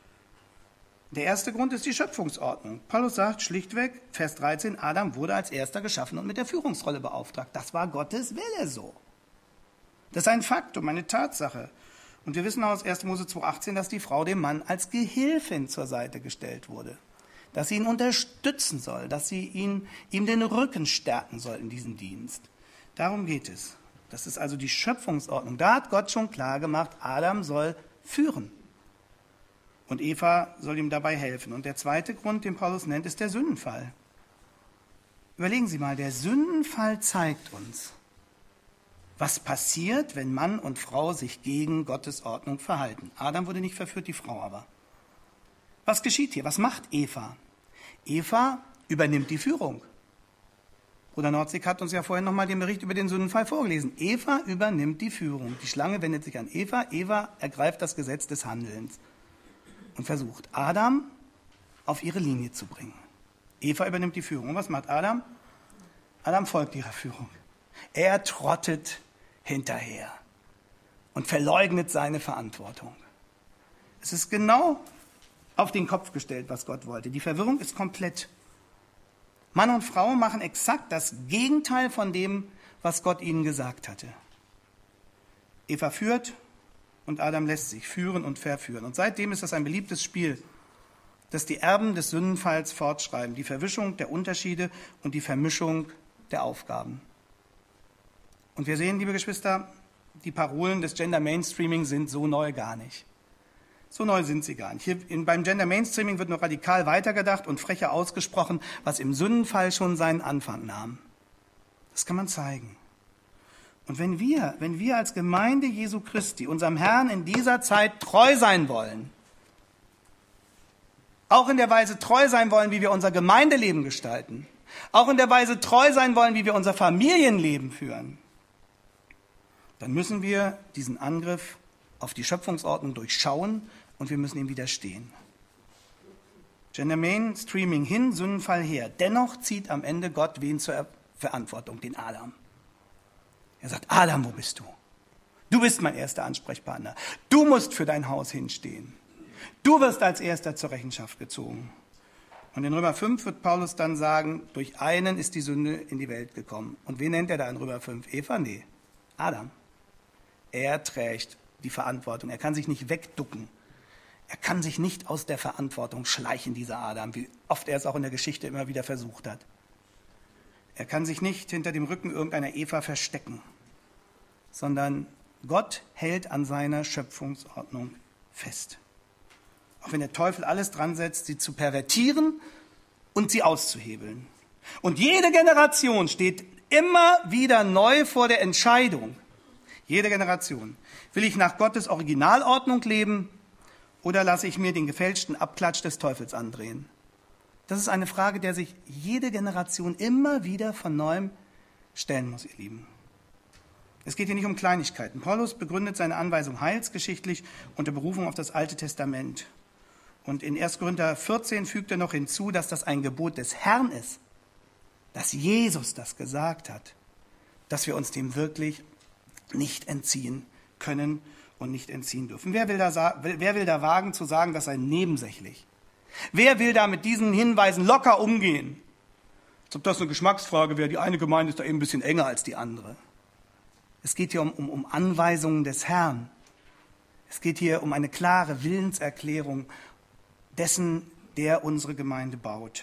Der erste Grund ist die Schöpfungsordnung. Paulus sagt schlichtweg, Vers dreizehn, Adam wurde als erster geschaffen und mit der Führungsrolle beauftragt. Das war Gottes Wille so. Das ist ein Faktum, eine Tatsache. Und wir wissen aus erster Mose zwei achtzehn, dass die Frau dem Mann als Gehilfin zur Seite gestellt wurde. Dass sie ihn unterstützen soll, dass sie ihn, ihm den Rücken stärken soll in diesem Dienst. Darum geht es. Das ist also die Schöpfungsordnung. Da hat Gott schon klar gemacht, Adam soll führen. Und Eva soll ihm dabei helfen. Und der zweite Grund, den Paulus nennt, ist der Sündenfall. Überlegen Sie mal, der Sündenfall zeigt uns, was passiert, wenn Mann und Frau sich gegen Gottes Ordnung verhalten. Adam wurde nicht verführt, die Frau aber. Was geschieht hier? Was macht Eva? Eva übernimmt die Führung. Bruder Nordzig hat uns ja vorhin nochmal den Bericht über den Sündenfall vorgelesen. Eva übernimmt die Führung. Die Schlange wendet sich an Eva. Eva ergreift das Gesetz des Handelns und versucht, Adam auf ihre Linie zu bringen. Eva übernimmt die Führung. Und was macht Adam? Adam folgt ihrer Führung. Er trottet hinterher und verleugnet seine Verantwortung. Es ist genau auf den Kopf gestellt, was Gott wollte. Die Verwirrung ist komplett. Mann und Frau machen exakt das Gegenteil von dem, was Gott ihnen gesagt hatte. Eva führt und Adam lässt sich führen und verführen. Und seitdem ist das ein beliebtes Spiel, das die Erben des Sündenfalls fortschreiben. Die Verwischung der Unterschiede und die Vermischung der Aufgaben. Und wir sehen, liebe Geschwister, die Parolen des Gender Mainstreaming sind so neu gar nicht. So neu sind sie gar nicht. Hier in, beim Gender Mainstreaming wird noch radikal weitergedacht und frecher ausgesprochen, was im Sündenfall schon seinen Anfang nahm. Das kann man zeigen. Und wenn wir, wenn wir als Gemeinde Jesu Christi unserem Herrn in dieser Zeit treu sein wollen, auch in der Weise treu sein wollen, wie wir unser Gemeindeleben gestalten, auch in der Weise treu sein wollen, wie wir unser Familienleben führen, dann müssen wir diesen Angriff auf die Schöpfungsordnung durchschauen und wir müssen ihm widerstehen. Gender Mainstreaming hin, Sündenfall her. Dennoch zieht am Ende Gott wen zur Verantwortung? Den Adam. Er sagt, Adam, wo bist du? Du bist mein erster Ansprechpartner. Du musst für dein Haus hinstehen. Du wirst als erster zur Rechenschaft gezogen. Und in Römer fünf wird Paulus dann sagen, durch einen ist die Sünde in die Welt gekommen. Und wen nennt er da in Römer fünf? Eva? Nee, Adam. Er trägt die Verantwortung. Er kann sich nicht wegducken. Er kann sich nicht aus der Verantwortung schleichen, dieser Adam, wie oft er es auch in der Geschichte immer wieder versucht hat. Er kann sich nicht hinter dem Rücken irgendeiner Eva verstecken, sondern Gott hält an seiner Schöpfungsordnung fest. Auch wenn der Teufel alles dran setzt, sie zu pervertieren und sie auszuhebeln. Und jede Generation steht immer wieder neu vor der Entscheidung. Jede Generation. Will ich nach Gottes Originalordnung leben oder lasse ich mir den gefälschten Abklatsch des Teufels andrehen? Das ist eine Frage, der sich jede Generation immer wieder von neuem stellen muss, ihr Lieben. Es geht hier nicht um Kleinigkeiten. Paulus begründet seine Anweisung heilsgeschichtlich unter Berufung auf das Alte Testament. Und in erster Korinther vierzehn fügt er noch hinzu, dass das ein Gebot des Herrn ist, dass Jesus das gesagt hat, dass wir uns dem wirklich nicht entziehen können und nicht entziehen dürfen. Wer will da, wer will da wagen zu sagen, das sei nebensächlich? Wer will da mit diesen Hinweisen locker umgehen? Als ob das eine Geschmacksfrage wäre. Die eine Gemeinde ist da eben ein bisschen enger als die andere. Es geht hier um, um, um Anweisungen des Herrn. Es geht hier um eine klare Willenserklärung dessen, der unsere Gemeinde baut.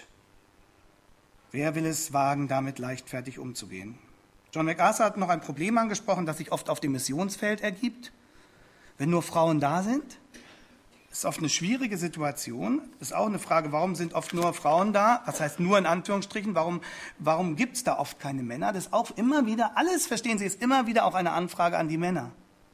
Wer will es wagen, damit leichtfertig umzugehen? John MacArthur hat noch ein Problem angesprochen, das sich oft auf dem Missionsfeld ergibt. Wenn nur Frauen da sind, ist oft eine schwierige Situation. Ist auch eine Frage, warum sind oft nur Frauen da? Was heißt nur in Anführungsstrichen? Warum, warum gibt es da oft keine Männer? Das ist auch immer wieder, alles, verstehen Sie, ist immer wieder auch eine Anfrage an die Männer.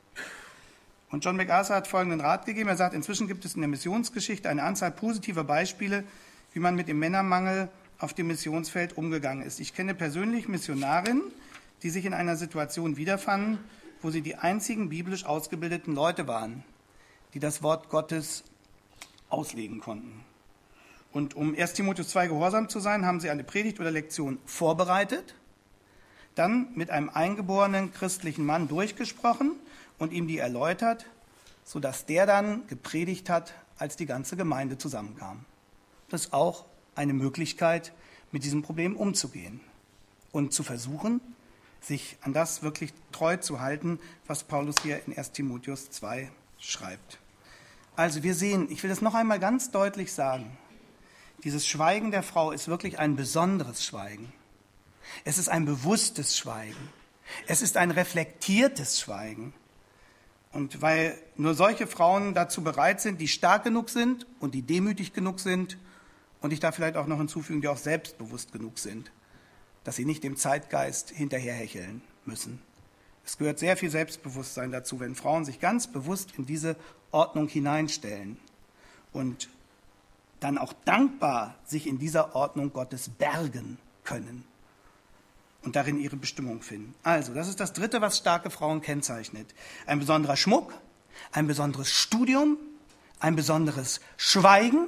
Und John MacArthur hat folgenden Rat gegeben. Er sagt, inzwischen gibt es in der Missionsgeschichte eine Anzahl positiver Beispiele, wie man mit dem Männermangel auf dem Missionsfeld umgegangen ist. Ich kenne persönlich Missionarinnen, die sich in einer Situation wiederfanden, wo sie die einzigen biblisch ausgebildeten Leute waren, die das Wort Gottes auslegen konnten. Und um erster Timotheus zwei gehorsam zu sein, haben sie eine Predigt oder Lektion vorbereitet, dann mit einem eingeborenen christlichen Mann durchgesprochen und ihm die erläutert, sodass der dann gepredigt hat, als die ganze Gemeinde zusammenkam. Das ist auch eine Möglichkeit, mit diesem Problem umzugehen und zu versuchen, sich an das wirklich treu zu halten, was Paulus hier in erster Timotheus zwei schreibt. Also wir sehen, ich will das noch einmal ganz deutlich sagen, dieses Schweigen der Frau ist wirklich ein besonderes Schweigen. Es ist ein bewusstes Schweigen. Es ist ein reflektiertes Schweigen. Und weil nur solche Frauen dazu bereit sind, die stark genug sind und die demütig genug sind, und ich darf vielleicht auch noch hinzufügen, die auch selbstbewusst genug sind, dass sie nicht dem Zeitgeist hinterherhecheln müssen. Es gehört sehr viel Selbstbewusstsein dazu, wenn Frauen sich ganz bewusst in diese Ordnung hineinstellen und dann auch dankbar sich in dieser Ordnung Gottes bergen können und darin ihre Bestimmung finden. Also, das ist das Dritte, was starke Frauen kennzeichnet. Ein besonderer Schmuck, ein besonderes Studium, ein besonderes Schweigen.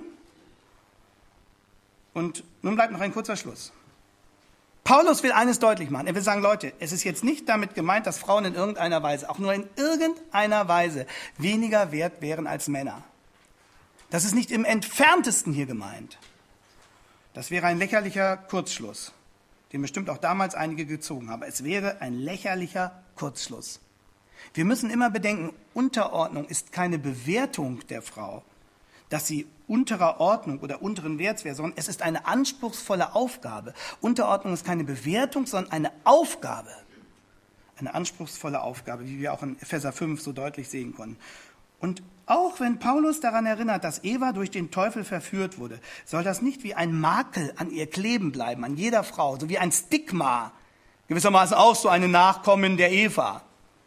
Und nun bleibt noch ein kurzer Schluss. Paulus will eines deutlich machen. Er will sagen, Leute, es ist jetzt nicht damit gemeint, dass Frauen in irgendeiner Weise, auch nur in irgendeiner Weise, weniger wert wären als Männer. Das ist nicht im Entferntesten hier gemeint. Das wäre ein lächerlicher Kurzschluss, den bestimmt auch damals einige gezogen haben. Es wäre ein lächerlicher Kurzschluss. Wir müssen immer bedenken, Unterordnung ist keine Bewertung der Frau, dass sie unterer Ordnung oder unteren Werts wäre, sondern es ist eine anspruchsvolle Aufgabe. Unterordnung ist keine Bewertung, sondern eine Aufgabe. Eine anspruchsvolle Aufgabe, wie wir auch in Epheser fünf so deutlich sehen konnten. Und auch wenn Paulus daran erinnert, dass Eva durch den Teufel verführt wurde, soll das nicht wie ein Makel an ihr kleben bleiben, an jeder Frau, so wie ein Stigma, gewissermaßen auch so eine Nachkommin der Eva.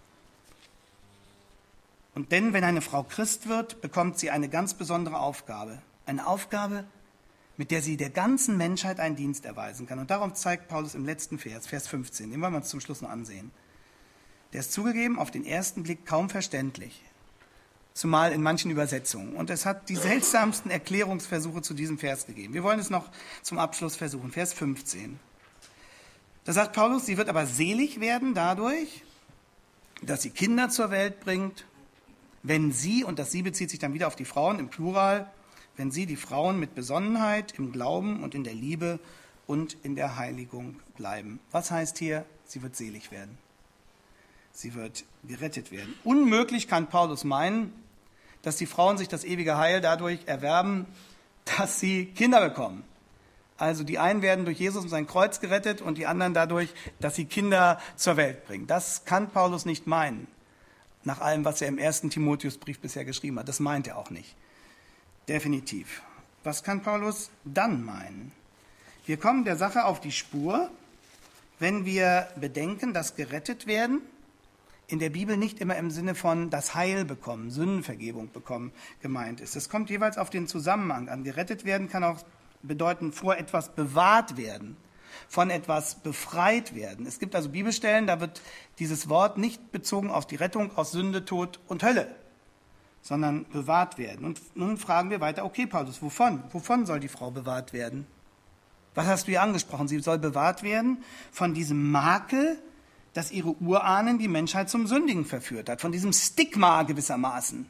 Und denn, wenn eine Frau Christ wird, bekommt sie eine ganz besondere Aufgabe. Eine Aufgabe, mit der sie der ganzen Menschheit einen Dienst erweisen kann. Und darum zeigt Paulus im letzten Vers, Vers fünfzehn, den wollen wir uns zum Schluss noch ansehen. Der ist zugegeben auf den ersten Blick kaum verständlich, zumal in manchen Übersetzungen. Und es hat die seltsamsten Erklärungsversuche zu diesem Vers gegeben. Wir wollen es noch zum Abschluss versuchen, Vers fünfzehn. Da sagt Paulus, sie wird aber selig werden dadurch, dass sie Kinder zur Welt bringt, wenn sie, und das sie bezieht sich dann wieder auf die Frauen im Plural, wenn sie die Frauen mit Besonnenheit im Glauben und in der Liebe und in der Heiligung bleiben. Was heißt hier, sie wird selig werden? Sie wird gerettet werden. Unmöglich kann Paulus meinen, dass die Frauen sich das ewige Heil dadurch erwerben, dass sie Kinder bekommen. Also die einen werden durch Jesus und sein Kreuz gerettet und die anderen dadurch, dass sie Kinder zur Welt bringen. Das kann Paulus nicht meinen. Nach allem, was er im ersten Timotheusbrief bisher geschrieben hat. Das meint er auch nicht. Definitiv. Was kann Paulus dann meinen? Wir kommen der Sache auf die Spur, wenn wir bedenken, dass gerettet werden in der Bibel nicht immer im Sinne von das Heil bekommen, Sündenvergebung bekommen gemeint ist. Es kommt jeweils auf den Zusammenhang an. Gerettet werden kann auch bedeuten, vor etwas bewahrt werden, von etwas befreit werden. Es gibt also Bibelstellen, da wird dieses Wort nicht bezogen auf die Rettung aus Sünde, Tod und Hölle, sondern bewahrt werden. Und nun fragen wir weiter, okay Paulus, wovon? Wovon soll die Frau bewahrt werden? Was hast du hier angesprochen? Sie soll bewahrt werden von diesem Makel, das ihre Urahnen die Menschheit zum Sündigen verführt hat, von diesem Stigma gewissermaßen.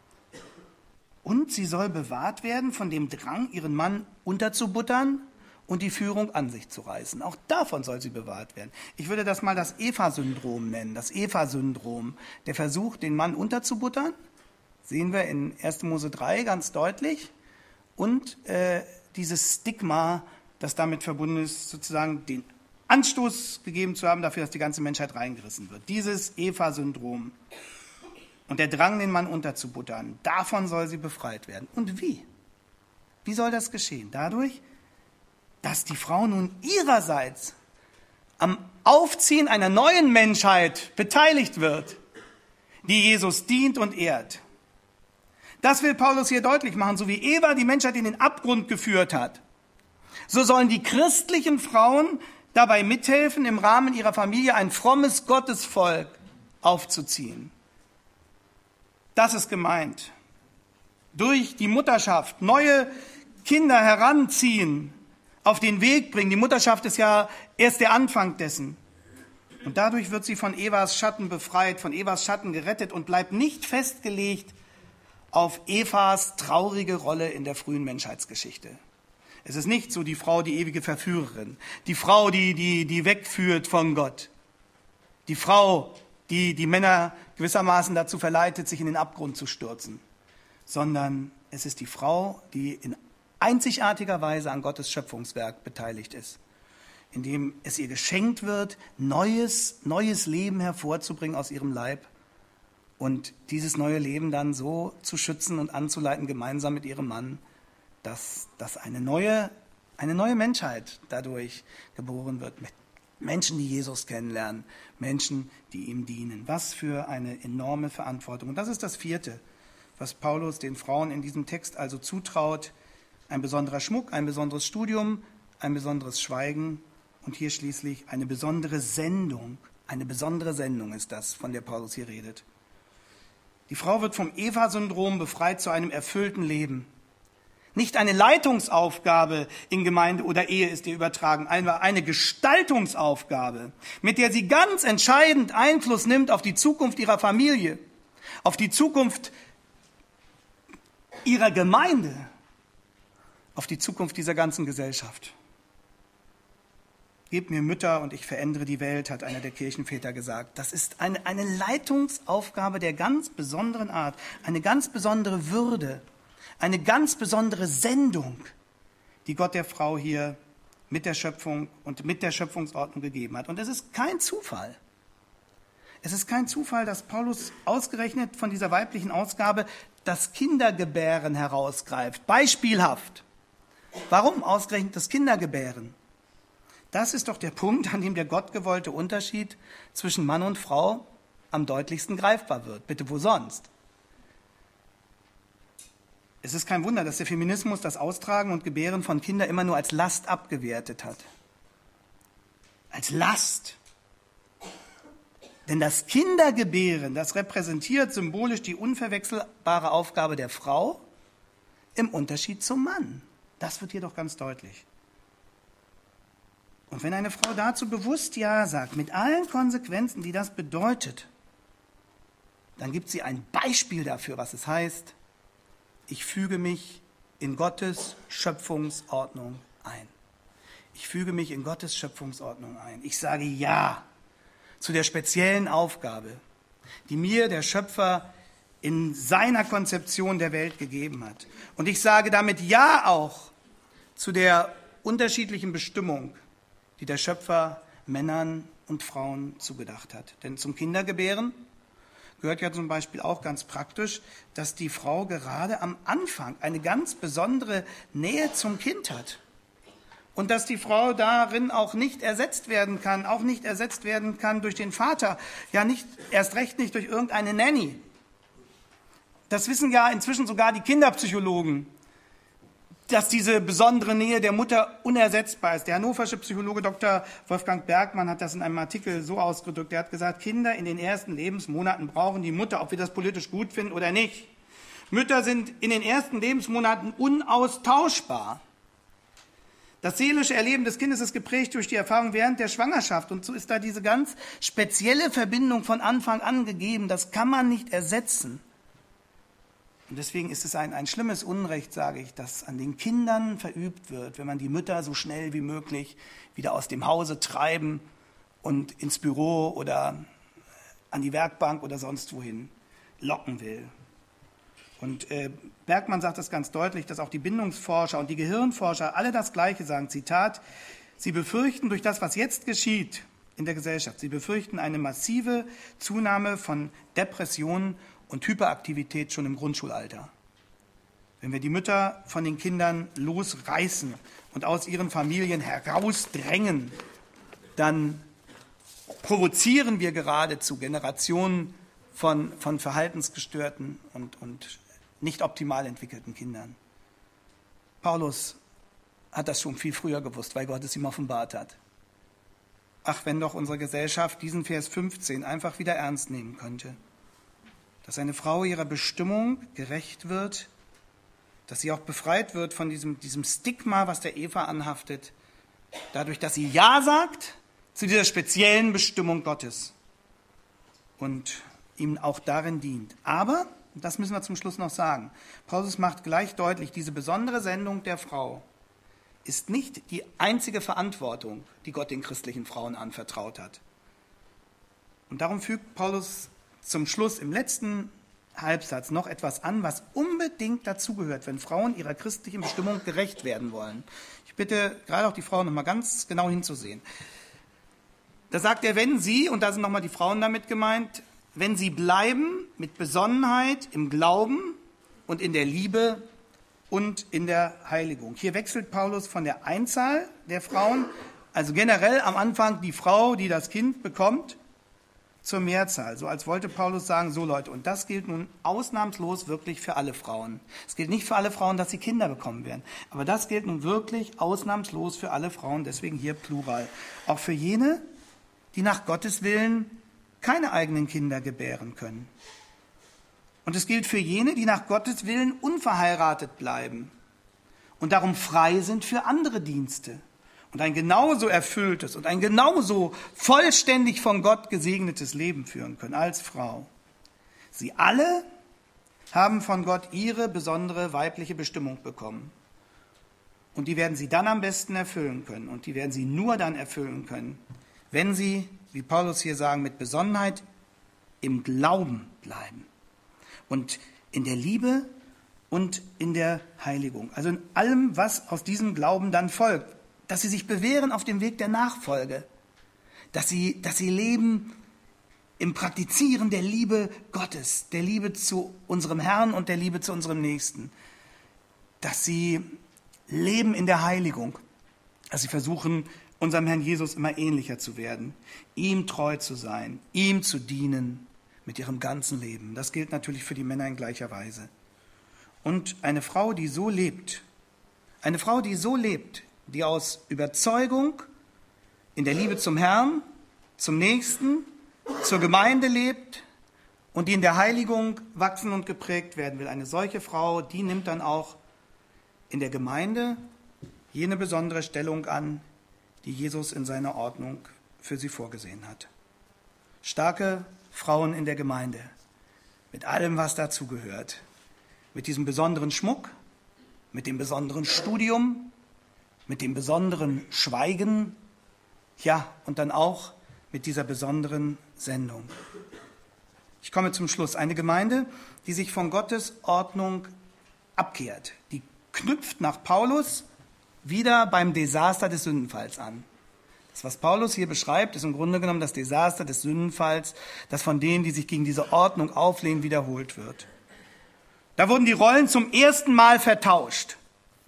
Und sie soll bewahrt werden von dem Drang, ihren Mann unterzubuttern und die Führung an sich zu reißen. Auch davon soll sie bewahrt werden. Ich würde das mal das Eva-Syndrom nennen, das Eva-Syndrom. Der Versuch, den Mann unterzubuttern, sehen wir in erster Mose drei ganz deutlich. Und äh, dieses Stigma, das damit verbunden ist, sozusagen den Anstoß gegeben zu haben dafür, dass die ganze Menschheit reingerissen wird. Dieses Eva-Syndrom und der Drang, den Mann unterzubuttern, davon soll sie befreit werden. Und wie? Wie soll das geschehen? Dadurch, dass die Frau nun ihrerseits am Aufziehen einer neuen Menschheit beteiligt wird, die Jesus dient und ehrt. Das will Paulus hier deutlich machen. So wie Eva die Menschheit in den Abgrund geführt hat, so sollen die christlichen Frauen dabei mithelfen, im Rahmen ihrer Familie ein frommes Gottesvolk aufzuziehen. Das ist gemeint. Durch die Mutterschaft neue Kinder heranziehen, auf den Weg bringen. Die Mutterschaft ist ja erst der Anfang dessen. Und dadurch wird sie von Evas Schatten befreit, von Evas Schatten gerettet und bleibt nicht festgelegt auf Evas traurige Rolle in der frühen Menschheitsgeschichte. Es ist nicht so die Frau, die ewige Verführerin, die Frau, die, die, die wegführt von Gott, die Frau, die die Männer gewissermaßen dazu verleitet, sich in den Abgrund zu stürzen, sondern es ist die Frau, die in einzigartiger Weise an Gottes Schöpfungswerk beteiligt ist, indem es ihr geschenkt wird, neues, neues Leben hervorzubringen aus ihrem Leib und dieses neue Leben dann so zu schützen und anzuleiten, gemeinsam mit ihrem Mann, dass, dass eine, neue, eine neue Menschheit dadurch geboren wird, mit Menschen, die Jesus kennenlernen, Menschen, die ihm dienen. Was für eine enorme Verantwortung. Und das ist das Vierte, was Paulus den Frauen in diesem Text also zutraut. Ein besonderer Schmuck, ein besonderes Studium, ein besonderes Schweigen und hier schließlich eine besondere Sendung. Eine besondere Sendung ist das, von der Paulus hier redet. Die Frau wird vom Eva-Syndrom befreit zu einem erfüllten Leben. Nicht eine Leitungsaufgabe in Gemeinde oder Ehe ist ihr übertragen, eine Gestaltungsaufgabe, mit der sie ganz entscheidend Einfluss nimmt auf die Zukunft ihrer Familie, auf die Zukunft ihrer Gemeinde, auf die Zukunft dieser ganzen Gesellschaft. Gebt mir Mütter und ich verändere die Welt, hat einer der Kirchenväter gesagt. Das ist eine, eine Leitungsaufgabe der ganz besonderen Art, eine ganz besondere Würde, eine ganz besondere Sendung, die Gott der Frau hier mit der Schöpfung und mit der Schöpfungsordnung gegeben hat. Und es ist kein Zufall. Es ist kein Zufall, dass Paulus ausgerechnet von dieser weiblichen Ausgabe das Kindergebären herausgreift, beispielhaft. Warum ausgerechnet das Kindergebären? Das ist doch der Punkt, an dem der gottgewollte Unterschied zwischen Mann und Frau am deutlichsten greifbar wird. Bitte, wo sonst? Es ist kein Wunder, dass der Feminismus das Austragen und Gebären von Kindern immer nur als Last abgewertet hat. Als Last. Denn das Kindergebären, das repräsentiert symbolisch die unverwechselbare Aufgabe der Frau im Unterschied zum Mann. Das wird hier doch ganz deutlich. Und wenn eine Frau dazu bewusst Ja sagt, mit allen Konsequenzen, die das bedeutet, dann gibt sie ein Beispiel dafür, was es heißt, ich füge mich in Gottes Schöpfungsordnung ein. Ich füge mich in Gottes Schöpfungsordnung ein. Ich sage Ja zu der speziellen Aufgabe, die mir der Schöpfer in seiner Konzeption der Welt gegeben hat. Und ich sage damit Ja auch zu der unterschiedlichen Bestimmung, die der Schöpfer Männern und Frauen zugedacht hat. Denn zum Kindergebären gehört ja zum Beispiel auch ganz praktisch, dass die Frau gerade am Anfang eine ganz besondere Nähe zum Kind hat. Und dass die Frau darin auch nicht ersetzt werden kann, auch nicht ersetzt werden kann durch den Vater, ja nicht, erst recht nicht durch irgendeine Nanny. Das wissen ja inzwischen sogar die Kinderpsychologen, dass diese besondere Nähe der Mutter unersetzbar ist. Der hannoversche Psychologe Doktor Wolfgang Bergmann hat das in einem Artikel so ausgedrückt. Er hat gesagt, Kinder in den ersten Lebensmonaten brauchen die Mutter, ob wir das politisch gut finden oder nicht. Mütter sind in den ersten Lebensmonaten unaustauschbar. Das seelische Erleben des Kindes ist geprägt durch die Erfahrung während der Schwangerschaft. Und so ist da diese ganz spezielle Verbindung von Anfang an gegeben. Das kann man nicht ersetzen. Und deswegen ist es ein, ein schlimmes Unrecht, sage ich, das an den Kindern verübt wird, wenn man die Mütter so schnell wie möglich wieder aus dem Hause treiben und ins Büro oder an die Werkbank oder sonst wohin locken will. Und äh, Bergmann sagt das ganz deutlich, dass auch die Bindungsforscher und die Gehirnforscher alle das Gleiche sagen. Zitat, sie befürchten durch das, was jetzt geschieht in der Gesellschaft, sie befürchten eine massive Zunahme von Depressionen und Hyperaktivität schon im Grundschulalter. Wenn wir die Mütter von den Kindern losreißen und aus ihren Familien herausdrängen, dann provozieren wir geradezu Generationen von, von verhaltensgestörten und, und nicht optimal entwickelten Kindern. Paulus hat das schon viel früher gewusst, weil Gott es ihm offenbart hat. Ach, wenn doch unsere Gesellschaft diesen Vers fünfzehn einfach wieder ernst nehmen könnte. Dass eine Frau ihrer Bestimmung gerecht wird, dass sie auch befreit wird von diesem, diesem Stigma, was der Eva anhaftet, dadurch, dass sie Ja sagt zu dieser speziellen Bestimmung Gottes und ihm auch darin dient. Aber, das müssen wir zum Schluss noch sagen, Paulus macht gleich deutlich, diese besondere Sendung der Frau ist nicht die einzige Verantwortung, die Gott den christlichen Frauen anvertraut hat. Und darum fügt Paulus zum Schluss im letzten Halbsatz noch etwas an, was unbedingt dazugehört, wenn Frauen ihrer christlichen Bestimmung gerecht werden wollen. Ich bitte gerade auch die Frauen noch mal ganz genau hinzusehen. Da sagt er, wenn sie, und da sind nochmal die Frauen damit gemeint, wenn sie bleiben mit Besonnenheit im Glauben und in der Liebe und in der Heiligung. Hier wechselt Paulus von der Einzahl der Frauen, also generell am Anfang die Frau, die das Kind bekommt, zur Mehrzahl. So als wollte Paulus sagen, so Leute, und das gilt nun ausnahmslos wirklich für alle Frauen. Es gilt nicht für alle Frauen, dass sie Kinder bekommen werden, aber das gilt nun wirklich ausnahmslos für alle Frauen, deswegen hier Plural. Auch für jene, die nach Gottes Willen keine eigenen Kinder gebären können. Und es gilt für jene, die nach Gottes Willen unverheiratet bleiben und darum frei sind für andere Dienste und ein genauso erfülltes und ein genauso vollständig von Gott gesegnetes Leben führen können als Frau. Sie alle haben von Gott ihre besondere weibliche Bestimmung bekommen. Und die werden sie dann am besten erfüllen können. Und die werden sie nur dann erfüllen können, wenn sie, wie Paulus hier sagen, mit Besonnenheit im Glauben bleiben und in der Liebe und in der Heiligung. Also in allem, was aus diesem Glauben dann folgt, dass sie sich bewähren auf dem Weg der Nachfolge, dass sie, dass sie leben im Praktizieren der Liebe Gottes, der Liebe zu unserem Herrn und der Liebe zu unserem Nächsten, dass sie leben in der Heiligung, dass sie versuchen, unserem Herrn Jesus immer ähnlicher zu werden, ihm treu zu sein, ihm zu dienen mit ihrem ganzen Leben. Das gilt natürlich für die Männer in gleicher Weise. Und eine Frau, die so lebt, eine Frau, die so lebt, die aus Überzeugung in der Liebe zum Herrn, zum Nächsten, zur Gemeinde lebt und die in der Heiligung wachsen und geprägt werden will. Eine solche Frau, die nimmt dann auch in der Gemeinde jene besondere Stellung an, die Jesus in seiner Ordnung für sie vorgesehen hat. Starke Frauen in der Gemeinde, mit allem, was dazugehört, mit diesem besonderen Schmuck, mit dem besonderen Studium, mit dem besonderen Schweigen, ja, und dann auch mit dieser besonderen Sendung. Ich komme zum Schluss. Eine Gemeinde, die sich von Gottes Ordnung abkehrt, die knüpft nach Paulus wieder beim Desaster des Sündenfalls an. Das, was Paulus hier beschreibt, ist im Grunde genommen das Desaster des Sündenfalls, das von denen, die sich gegen diese Ordnung auflehnen, wiederholt wird. Da wurden die Rollen zum ersten Mal vertauscht.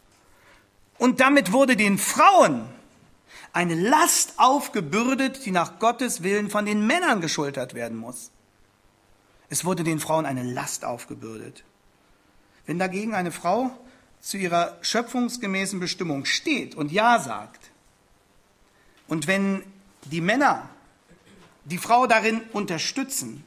Und damit wurde den Frauen eine Last aufgebürdet, die nach Gottes Willen von den Männern geschultert werden muss. Es wurde den Frauen eine Last aufgebürdet. Wenn dagegen eine Frau zu ihrer schöpfungsgemäßen Bestimmung steht und Ja sagt, und wenn die Männer die Frau darin unterstützen,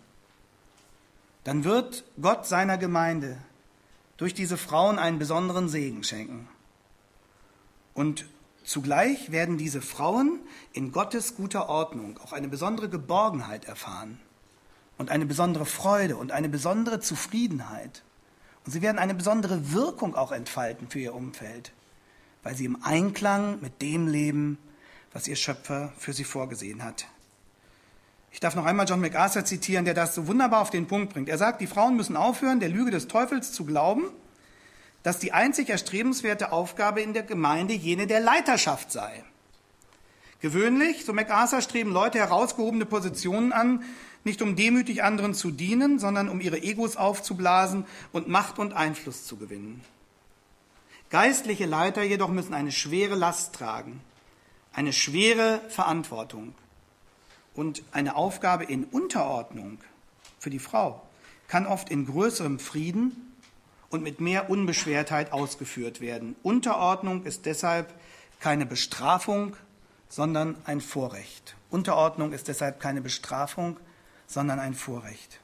dann wird Gott seiner Gemeinde durch diese Frauen einen besonderen Segen schenken. Und Zugleich werden diese Frauen in Gottes guter Ordnung auch eine besondere Geborgenheit erfahren und eine besondere Freude und eine besondere Zufriedenheit. Und sie werden eine besondere Wirkung auch entfalten für ihr Umfeld, weil sie im Einklang mit dem leben, was ihr Schöpfer für sie vorgesehen hat. Ich darf noch einmal John MacArthur zitieren, der das so wunderbar auf den Punkt bringt. Er sagt, die Frauen müssen aufhören, der Lüge des Teufels zu glauben, dass die einzig erstrebenswerte Aufgabe in der Gemeinde jene der Leiterschaft sei. Gewöhnlich, so MacArthur, streben Leute herausgehobene Positionen an, nicht um demütig anderen zu dienen, sondern um ihre Egos aufzublasen und Macht und Einfluss zu gewinnen. Geistliche Leiter jedoch müssen eine schwere Last tragen, eine schwere Verantwortung. Und eine Aufgabe in Unterordnung für die Frau kann oft in größerem Frieden und mit mehr Unbeschwertheit ausgeführt werden. Unterordnung ist deshalb keine Bestrafung, sondern ein Vorrecht. Unterordnung ist deshalb keine Bestrafung, sondern ein Vorrecht.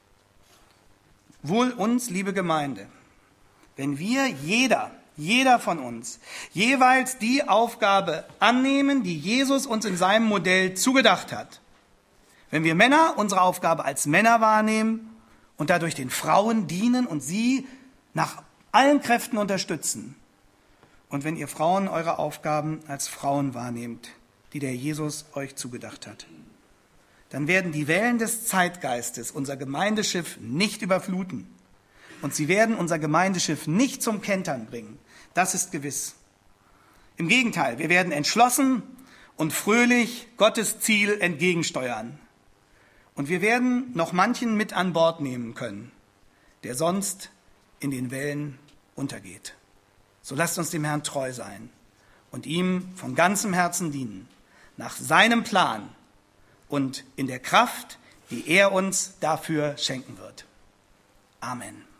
Wohl uns, liebe Gemeinde, wenn wir jeder, jeder von uns, jeweils die Aufgabe annehmen, die Jesus uns in seinem Modell zugedacht hat. Wenn wir Männer unsere Aufgabe als Männer wahrnehmen und dadurch den Frauen dienen und sie nach allen Kräften unterstützen. Und wenn ihr Frauen eure Aufgaben als Frauen wahrnehmt, die der Jesus euch zugedacht hat, dann werden die Wellen des Zeitgeistes unser Gemeindeschiff nicht überfluten. Und sie werden unser Gemeindeschiff nicht zum Kentern bringen. Das ist gewiss. Im Gegenteil, wir werden entschlossen und fröhlich Gottes Ziel entgegensteuern. Und wir werden noch manchen mit an Bord nehmen können, der sonst in den Wellen untergeht. So lasst uns dem Herrn treu sein und ihm von ganzem Herzen dienen, nach seinem Plan und in der Kraft, die er uns dafür schenken wird. Amen.